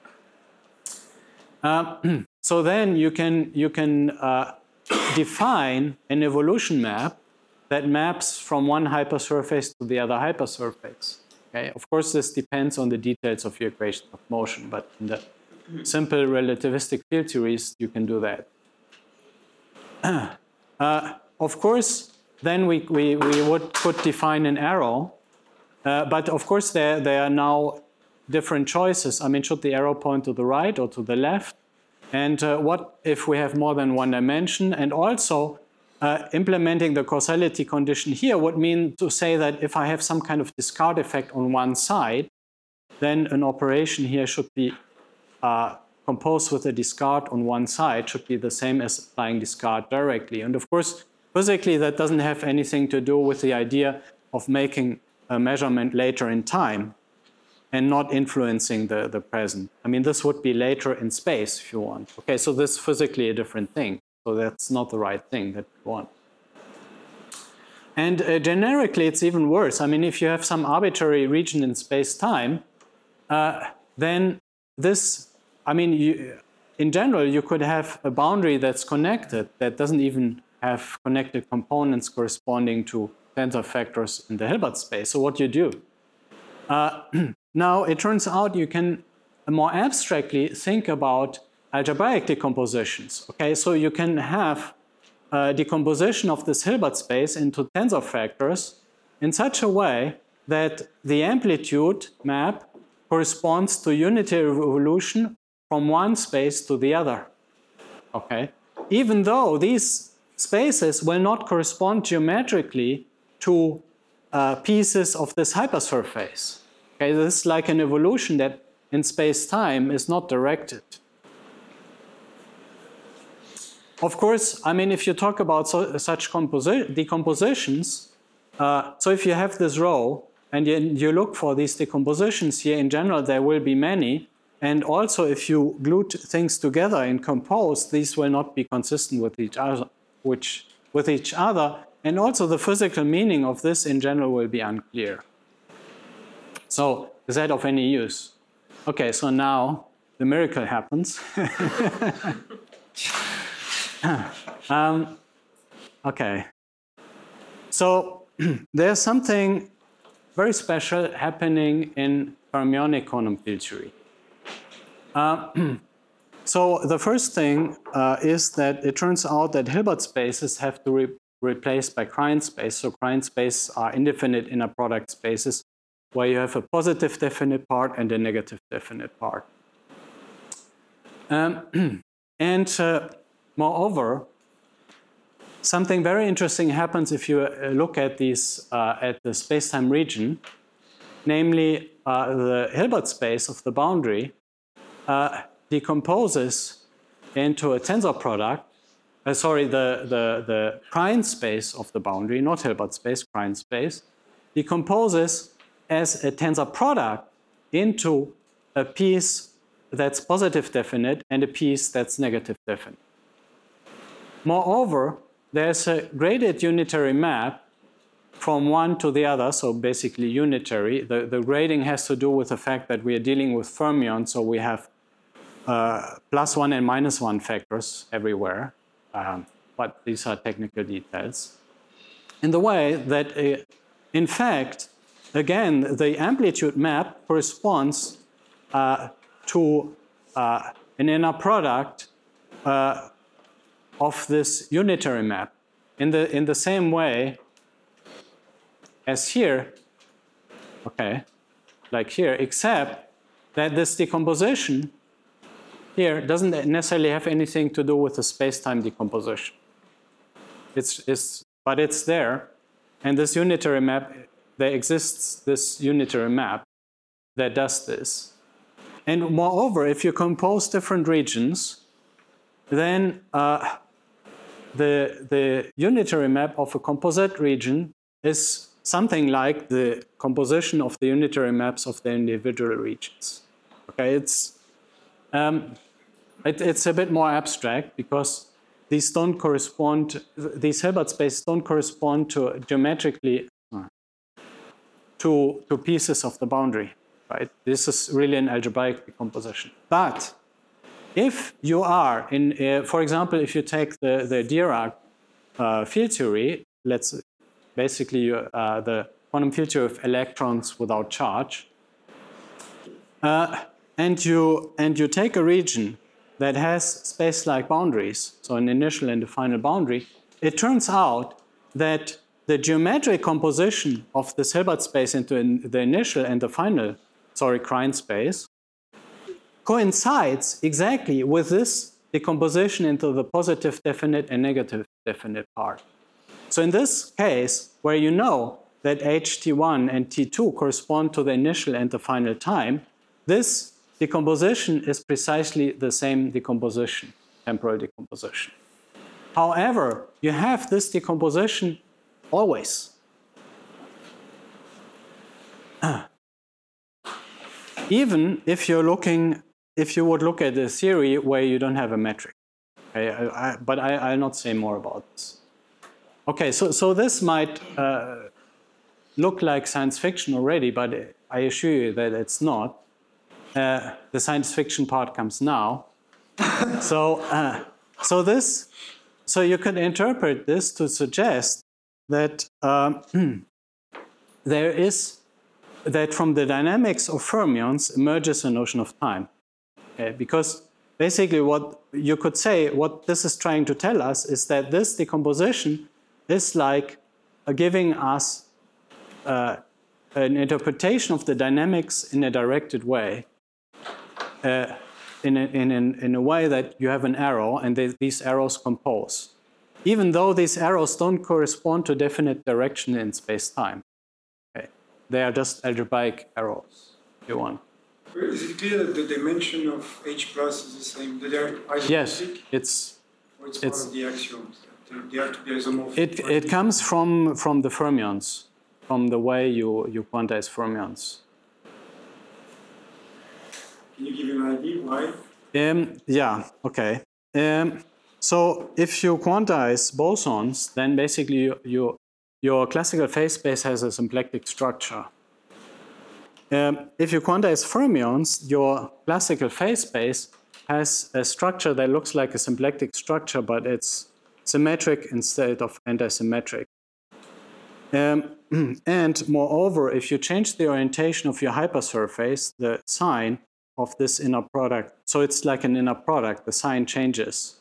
[SPEAKER 1] Uh, so then you can, you can uh, define an evolution map that maps from one hypersurface to the other hypersurface. Okay? Of course, this depends on the details of your equation of motion, but in the simple relativistic field theories, you can do that. Uh, of course, then we, we, we would, could define an arrow, uh, but of course there, there are now different choices. I mean, should the arrow point to the right or to the left? And uh, what if we have more than one dimension? And also, uh, implementing the causality condition here would mean to say that if I have some kind of discard effect on one side, then an operation here should be uh, composed with a discard on one side, should be the same as applying discard directly. And of course, physically, that doesn't have anything to do with the idea of making a measurement later in time and not influencing the, the present. I mean, this would be later in space, if you want. Okay, so this is physically a different thing. So that's not the right thing that we want. And uh, generically, it's even worse. I mean, if you have some arbitrary region in space-time, uh, then this, I mean, you, in general, you could have a boundary that's connected, that doesn't even have connected components corresponding to tensor factors in the Hilbert space. So what do you do? Uh, now, it turns out you can more abstractly think about algebraic decompositions. Okay, so you can have a decomposition of this Hilbert space into tensor factors in such a way that the amplitude map corresponds to unitary evolution from one space to the other. Okay, even though these spaces will not correspond geometrically to uh, pieces of this hypersurface. Okay, this is like an evolution that in space-time is not directed. Of course, I mean, if you talk about so, such composi decompositions, uh, so if you have this row and you, you look for these decompositions here, in general, there will be many. And also, if you glue things together and compose, these will not be consistent with each other, which, with each other. And also, the physical meaning of this in general will be unclear. So, is that of any use? Okay, so now the miracle happens. um, okay. So, there's something very special happening in fermionic quantum field theory. Uh, so the first thing uh, is that it turns out that Hilbert spaces have to be re replaced by Krein space. So Krein spaces are indefinite inner product spaces where you have a positive definite part and a negative definite part. Um, and uh, moreover, something very interesting happens if you uh, look at these uh, at the space-time region, namely uh, the Hilbert space of the boundary uh, decomposes into a tensor product. Uh, sorry, the the the Krein space of the boundary, not Hilbert space, Krein space, decomposes as a tensor product into a piece that's positive definite and a piece that's negative definite. Moreover, there's a graded unitary map from one to the other, so basically unitary. The, the grading has to do with the fact that we are dealing with fermions, so we have uh, plus one and minus one factors everywhere, um, but these are technical details. In the way that, uh, in fact, again, the amplitude map corresponds uh, to uh, an inner product uh, of this unitary map. In the, in the same way as here, okay, like here, except that this decomposition here doesn't necessarily have anything to do with the space-time decomposition. It's, it's, but it's there, and this unitary map, there exists this unitary map that does this. And moreover, if you compose different regions, then uh, the, the unitary map of a composite region is something like the composition of the unitary maps of the individual regions. Okay, it's, um, it, it's a bit more abstract because these don't correspond, these Hilbert spaces don't correspond to geometrically uh, to, to pieces of the boundary, right? This is really an algebraic decomposition. But if you are in, uh, for example, if you take the, the Dirac uh, field theory, let's basically uh, the quantum field theory of electrons without charge, uh, and you and you take a region that has space-like boundaries, so an initial and a final boundary, it turns out that the geometric composition of this Hilbert space into in the initial and the final, sorry, Krein space, coincides exactly with this decomposition into the positive definite and negative definite part. So in this case, where you know that H T one and T two correspond to the initial and the final time, this decomposition is precisely the same decomposition, temporal decomposition. However, you have this decomposition always. Even if you're looking, if you would look at a theory where you don't have a metric. Okay, I, I, but I, I'll not say more about this. Okay, so, so this might uh, look like science fiction already, but I assure you that it's not. Uh, the science fiction part comes now. so, uh, so this, so you could interpret this to suggest that um, there is, that from the dynamics of fermions emerges a notion of time. Okay? Because basically what you could say, what this is trying to tell us is that this decomposition is like uh, giving us uh, an interpretation of the dynamics in a directed way. Uh, in, a, in, in, in a way that you have an arrow and they, these arrows compose, even though these arrows don't correspond to definite direction in space-time. Okay. They are just algebraic arrows, if you want.
[SPEAKER 3] Is it clear that the dimension of H plus is the same? That they are isomorphic?
[SPEAKER 1] Yes, it's...
[SPEAKER 3] Or it's part
[SPEAKER 1] it's,
[SPEAKER 3] of the axioms? That they have to be isomorphic?
[SPEAKER 1] It, it comes from, from the fermions, from the way you, you quantize fermions.
[SPEAKER 3] Can you give an idea why?
[SPEAKER 1] Um, yeah, okay. Um, so if you quantize bosons, then basically you, you, your classical phase space has a symplectic structure. Um, if you quantize fermions, your classical phase space has a structure that looks like a symplectic structure, but it's symmetric instead of antisymmetric. Um, and moreover, if you change the orientation of your hypersurface, the sign of this inner product, so it's like an inner product, the sign changes.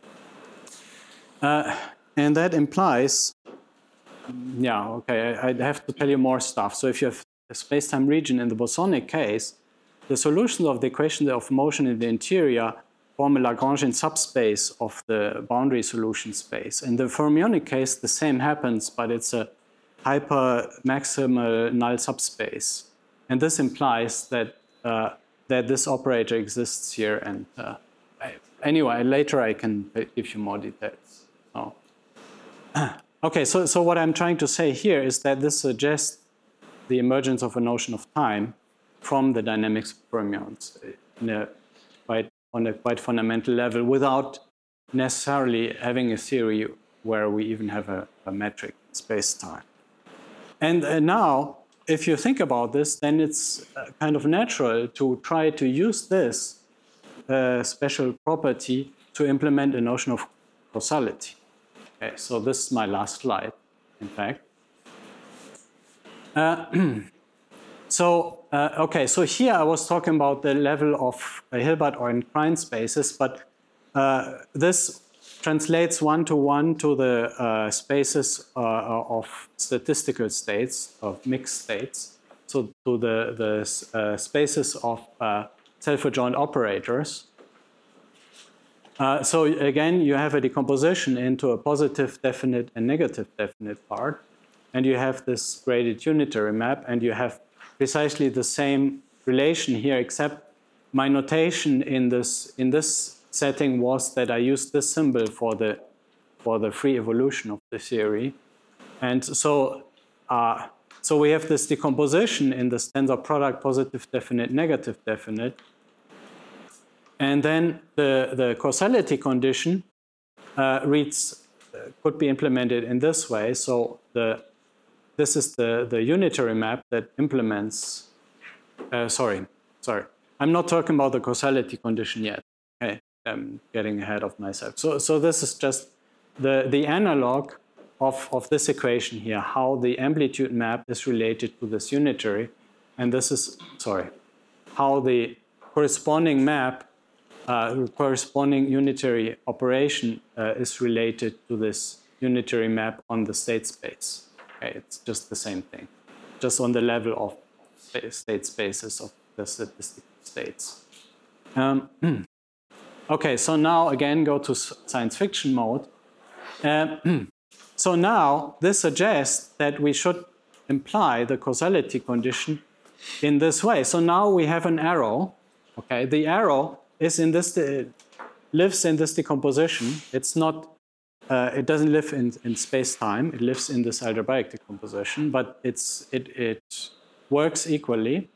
[SPEAKER 1] Uh, and that implies, yeah, okay, I, I have to tell you more stuff. So if you have a space-time region in the bosonic case, the solutions of the equation of motion in the interior form a Lagrangian subspace of the boundary solution space. In the fermionic case, the same happens, but it's a hyper-maximal null subspace. And this implies that uh, that this operator exists here. And uh, I, anyway, later I can give you more details. So, okay, so, so what I'm trying to say here is that this suggests the emergence of a notion of time from the dynamics of fermions in a quite, on a quite fundamental level without necessarily having a theory where we even have a, a metric space-time. And uh, now, if you think about this, then it's uh, kind of natural to try to use this uh, special property to implement a notion of causality. Okay, so this is my last slide, in fact. Uh, so, uh, okay, so here I was talking about the level of uh, Hilbert or in Krein spaces, but uh, this translates one-to-one to the uh, spaces uh, of statistical states, of mixed states, so to the, the uh, spaces of uh, self-adjoint operators. Uh, so again, you have a decomposition into a positive definite and negative definite part, and you have this graded unitary map, and you have precisely the same relation here, except my notation in this in this setting was that I used this symbol for the for the free evolution of the theory, and so uh, so we have this decomposition in this tensor product positive definite negative definite. And then the, the causality condition uh, reads, uh, could be implemented in this way. So the, this is the, the unitary map that implements, uh, sorry, sorry. I'm not talking about the causality condition yet. Okay, I'm getting ahead of myself. So, so this is just the, the analog of, of this equation here, how the amplitude map is related to this unitary. And this is, sorry, how the corresponding map Uh, corresponding unitary operation uh, is related to this unitary map on the state space. Okay, it's just the same thing, just on the level of state spaces of the statistical states. Um, okay, so now again go to science fiction mode. Uh, so now this suggests that we should imply the causality condition in this way. So now we have an arrow. Okay, the arrow is in this, uh, lives in this decomposition. It's not, uh, it doesn't live in, in space-time. It lives in this algebraic decomposition, but it's, it, it works equally.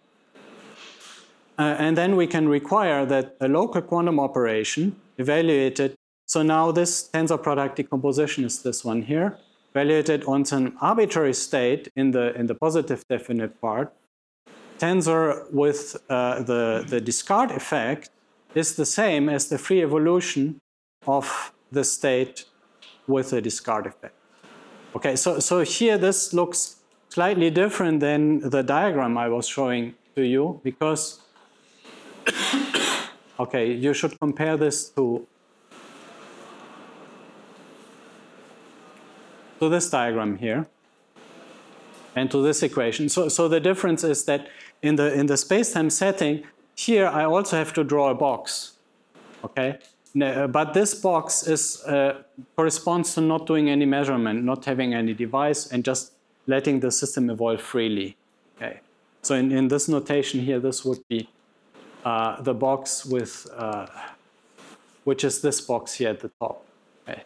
[SPEAKER 1] Uh, and then we can require that a local quantum operation evaluated. So now this tensor product decomposition is this one here, evaluated on some arbitrary state in the, in the positive definite part. Tensor with uh, the, the discard effect is the same as the free evolution of the state with the discard effect. Okay, so, so here this looks slightly different than the diagram I was showing to you, because, okay, you should compare this to, to this diagram here and to this equation. So, so the difference is that in the, in the space-time setting, here I also have to draw a box, okay? But this box is, uh, corresponds to not doing any measurement, not having any device, and just letting the system evolve freely, okay? So in, in this notation here, this would be uh, the box with, uh, which is this box here at the top, okay?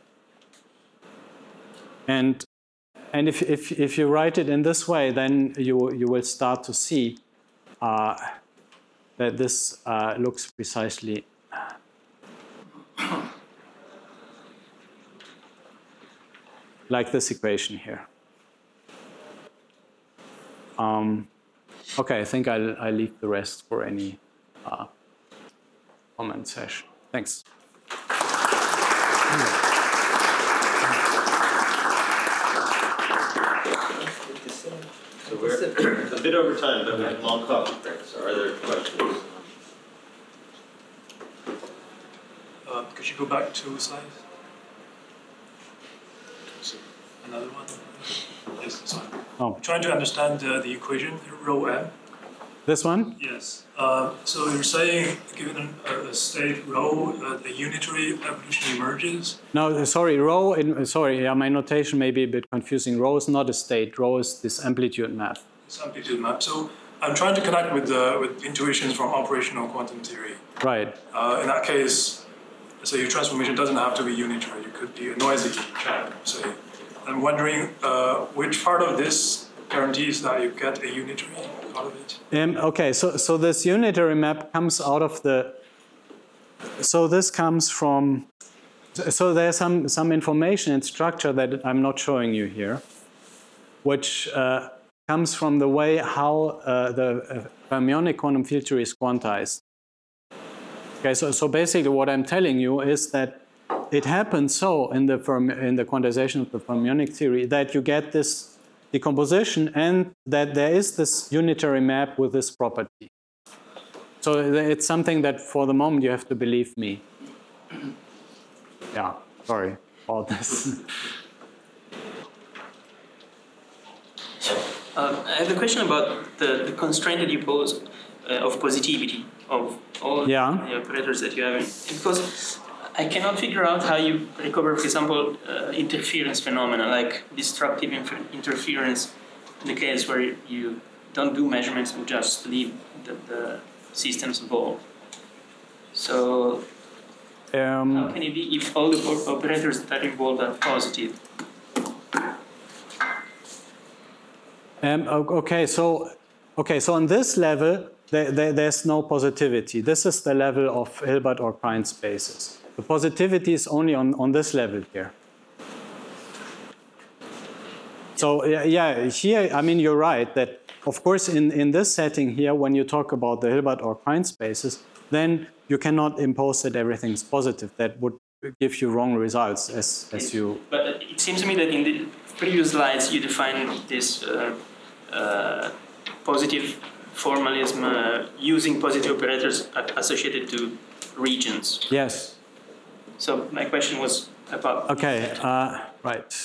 [SPEAKER 1] And, and if, if, if you write it in this way, then you, you will start to see uh, that this uh, looks precisely like this equation here. Um, okay, I think I'll, I'll leave the rest for any uh, comment session. Thanks.
[SPEAKER 4] So we're a bit over time, but we have long coffee breaks. So are there questions?
[SPEAKER 5] Uh, could you go back two slides? Another one? Yes, this one.
[SPEAKER 1] Oh.
[SPEAKER 5] I'm trying to understand uh, the equation, rho m.
[SPEAKER 1] This one?
[SPEAKER 5] Yes. Uh, so you're saying, given a, a state rho, uh, the unitary evolution emerges?
[SPEAKER 1] No, sorry, rho, in, sorry, yeah, my notation may be a bit confusing. Rho is not a state, rho is this amplitude map.
[SPEAKER 5] This amplitude map. So I'm trying to connect with, uh, with intuitions from operational quantum theory.
[SPEAKER 1] Right.
[SPEAKER 5] Uh, in that case, so your transformation doesn't have to be unitary. It could be a noisy channel, say. I'm wondering uh, which part of this guarantees that you get a unitary out of it?
[SPEAKER 1] Um, okay, so, so this unitary map comes out of the, so this comes from, so there's some, some information and structure that I'm not showing you here, which uh, comes from the way how uh, the fermionic quantum field theory is quantized. Okay, so, so basically what I'm telling you is that it happens so in the, Fermi, in the quantization of the fermionic theory that you get this decomposition and that there is this unitary map with this property. So it's something that for the moment you have to believe me. Yeah. Sorry about this.
[SPEAKER 6] Uh, I have a question about the, the constraint that you pose uh, of positivity of all
[SPEAKER 1] Yeah.
[SPEAKER 6] the operators that you have. Because I cannot figure out how you recover, for example, uh, interference phenomena like destructive infer- interference in the case where you don't do measurements and just leave the, the systems involved. So
[SPEAKER 1] Um,
[SPEAKER 6] how can it be if all the o- operators that are involved are positive?
[SPEAKER 1] Um, o- okay, so okay, so on this level, there, there, there's no positivity. This is the level of Hilbert or Krein spaces. The positivity is only on, on this level here. So yeah, yeah, here, I mean, you're right that, of course, in, in this setting here, when you talk about the Hilbert or Krein spaces, then you cannot impose that everything's positive. That would give you wrong results, as, as you...
[SPEAKER 6] But it seems to me that in the previous slides you defined this uh, uh, positive formalism uh, using positive operators associated to regions.
[SPEAKER 1] Yes.
[SPEAKER 6] So my question was about
[SPEAKER 1] Okay, uh, right.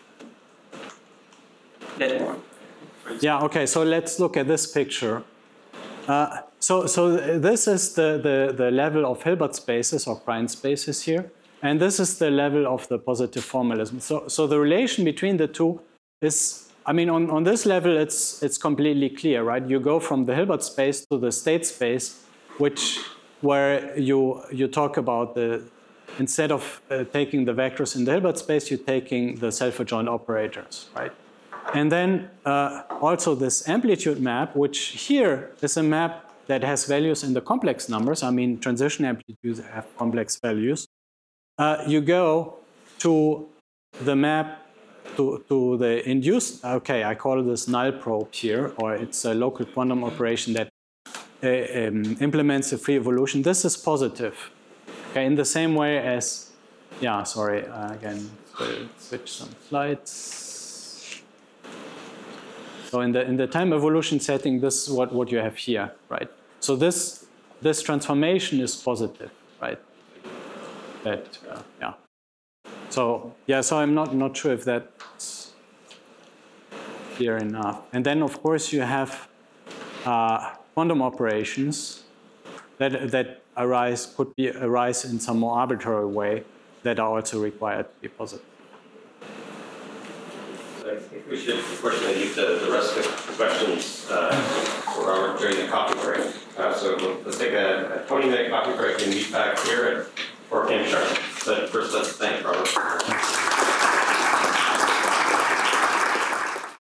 [SPEAKER 6] that one.
[SPEAKER 1] Yeah, okay, so let's look at this picture. Uh, so so this is the, the, the level of Hilbert spaces or Krein spaces here. And this is the level of the positive formalism. So, so the relation between the two is, I mean, on, on this level, it's, it's completely clear, right? You go from the Hilbert space to the state space, which, where you, you talk about the, instead of uh, taking the vectors in the Hilbert space, you're taking the self-adjoint operators, right? And then uh, also this amplitude map, which here is a map that has values in the complex numbers. I mean, transition amplitudes have complex values. Uh, you go to the map, to, to the induced, okay, I call this null probe here, or it's a local quantum operation that uh, um, implements a free evolution. This is positive, okay, in the same way as, yeah, sorry, uh, again, we'll switch some slides. So in the, in the time evolution setting, this is what, what you have here, right? So this, this transformation is positive, right? That, uh, yeah. So, yeah, so I'm not, not sure if that's clear enough. And then, of course, you have uh, quantum operations that, that arise, could be arise in some more arbitrary way that are also required to be positive.
[SPEAKER 7] I think we should, unfortunately, leave the, the rest of the questions uh, for Robert during the coffee break. Uh, so let's take a twenty minute coffee break and meet back here at four p m sharp. But first, let's thank Robert.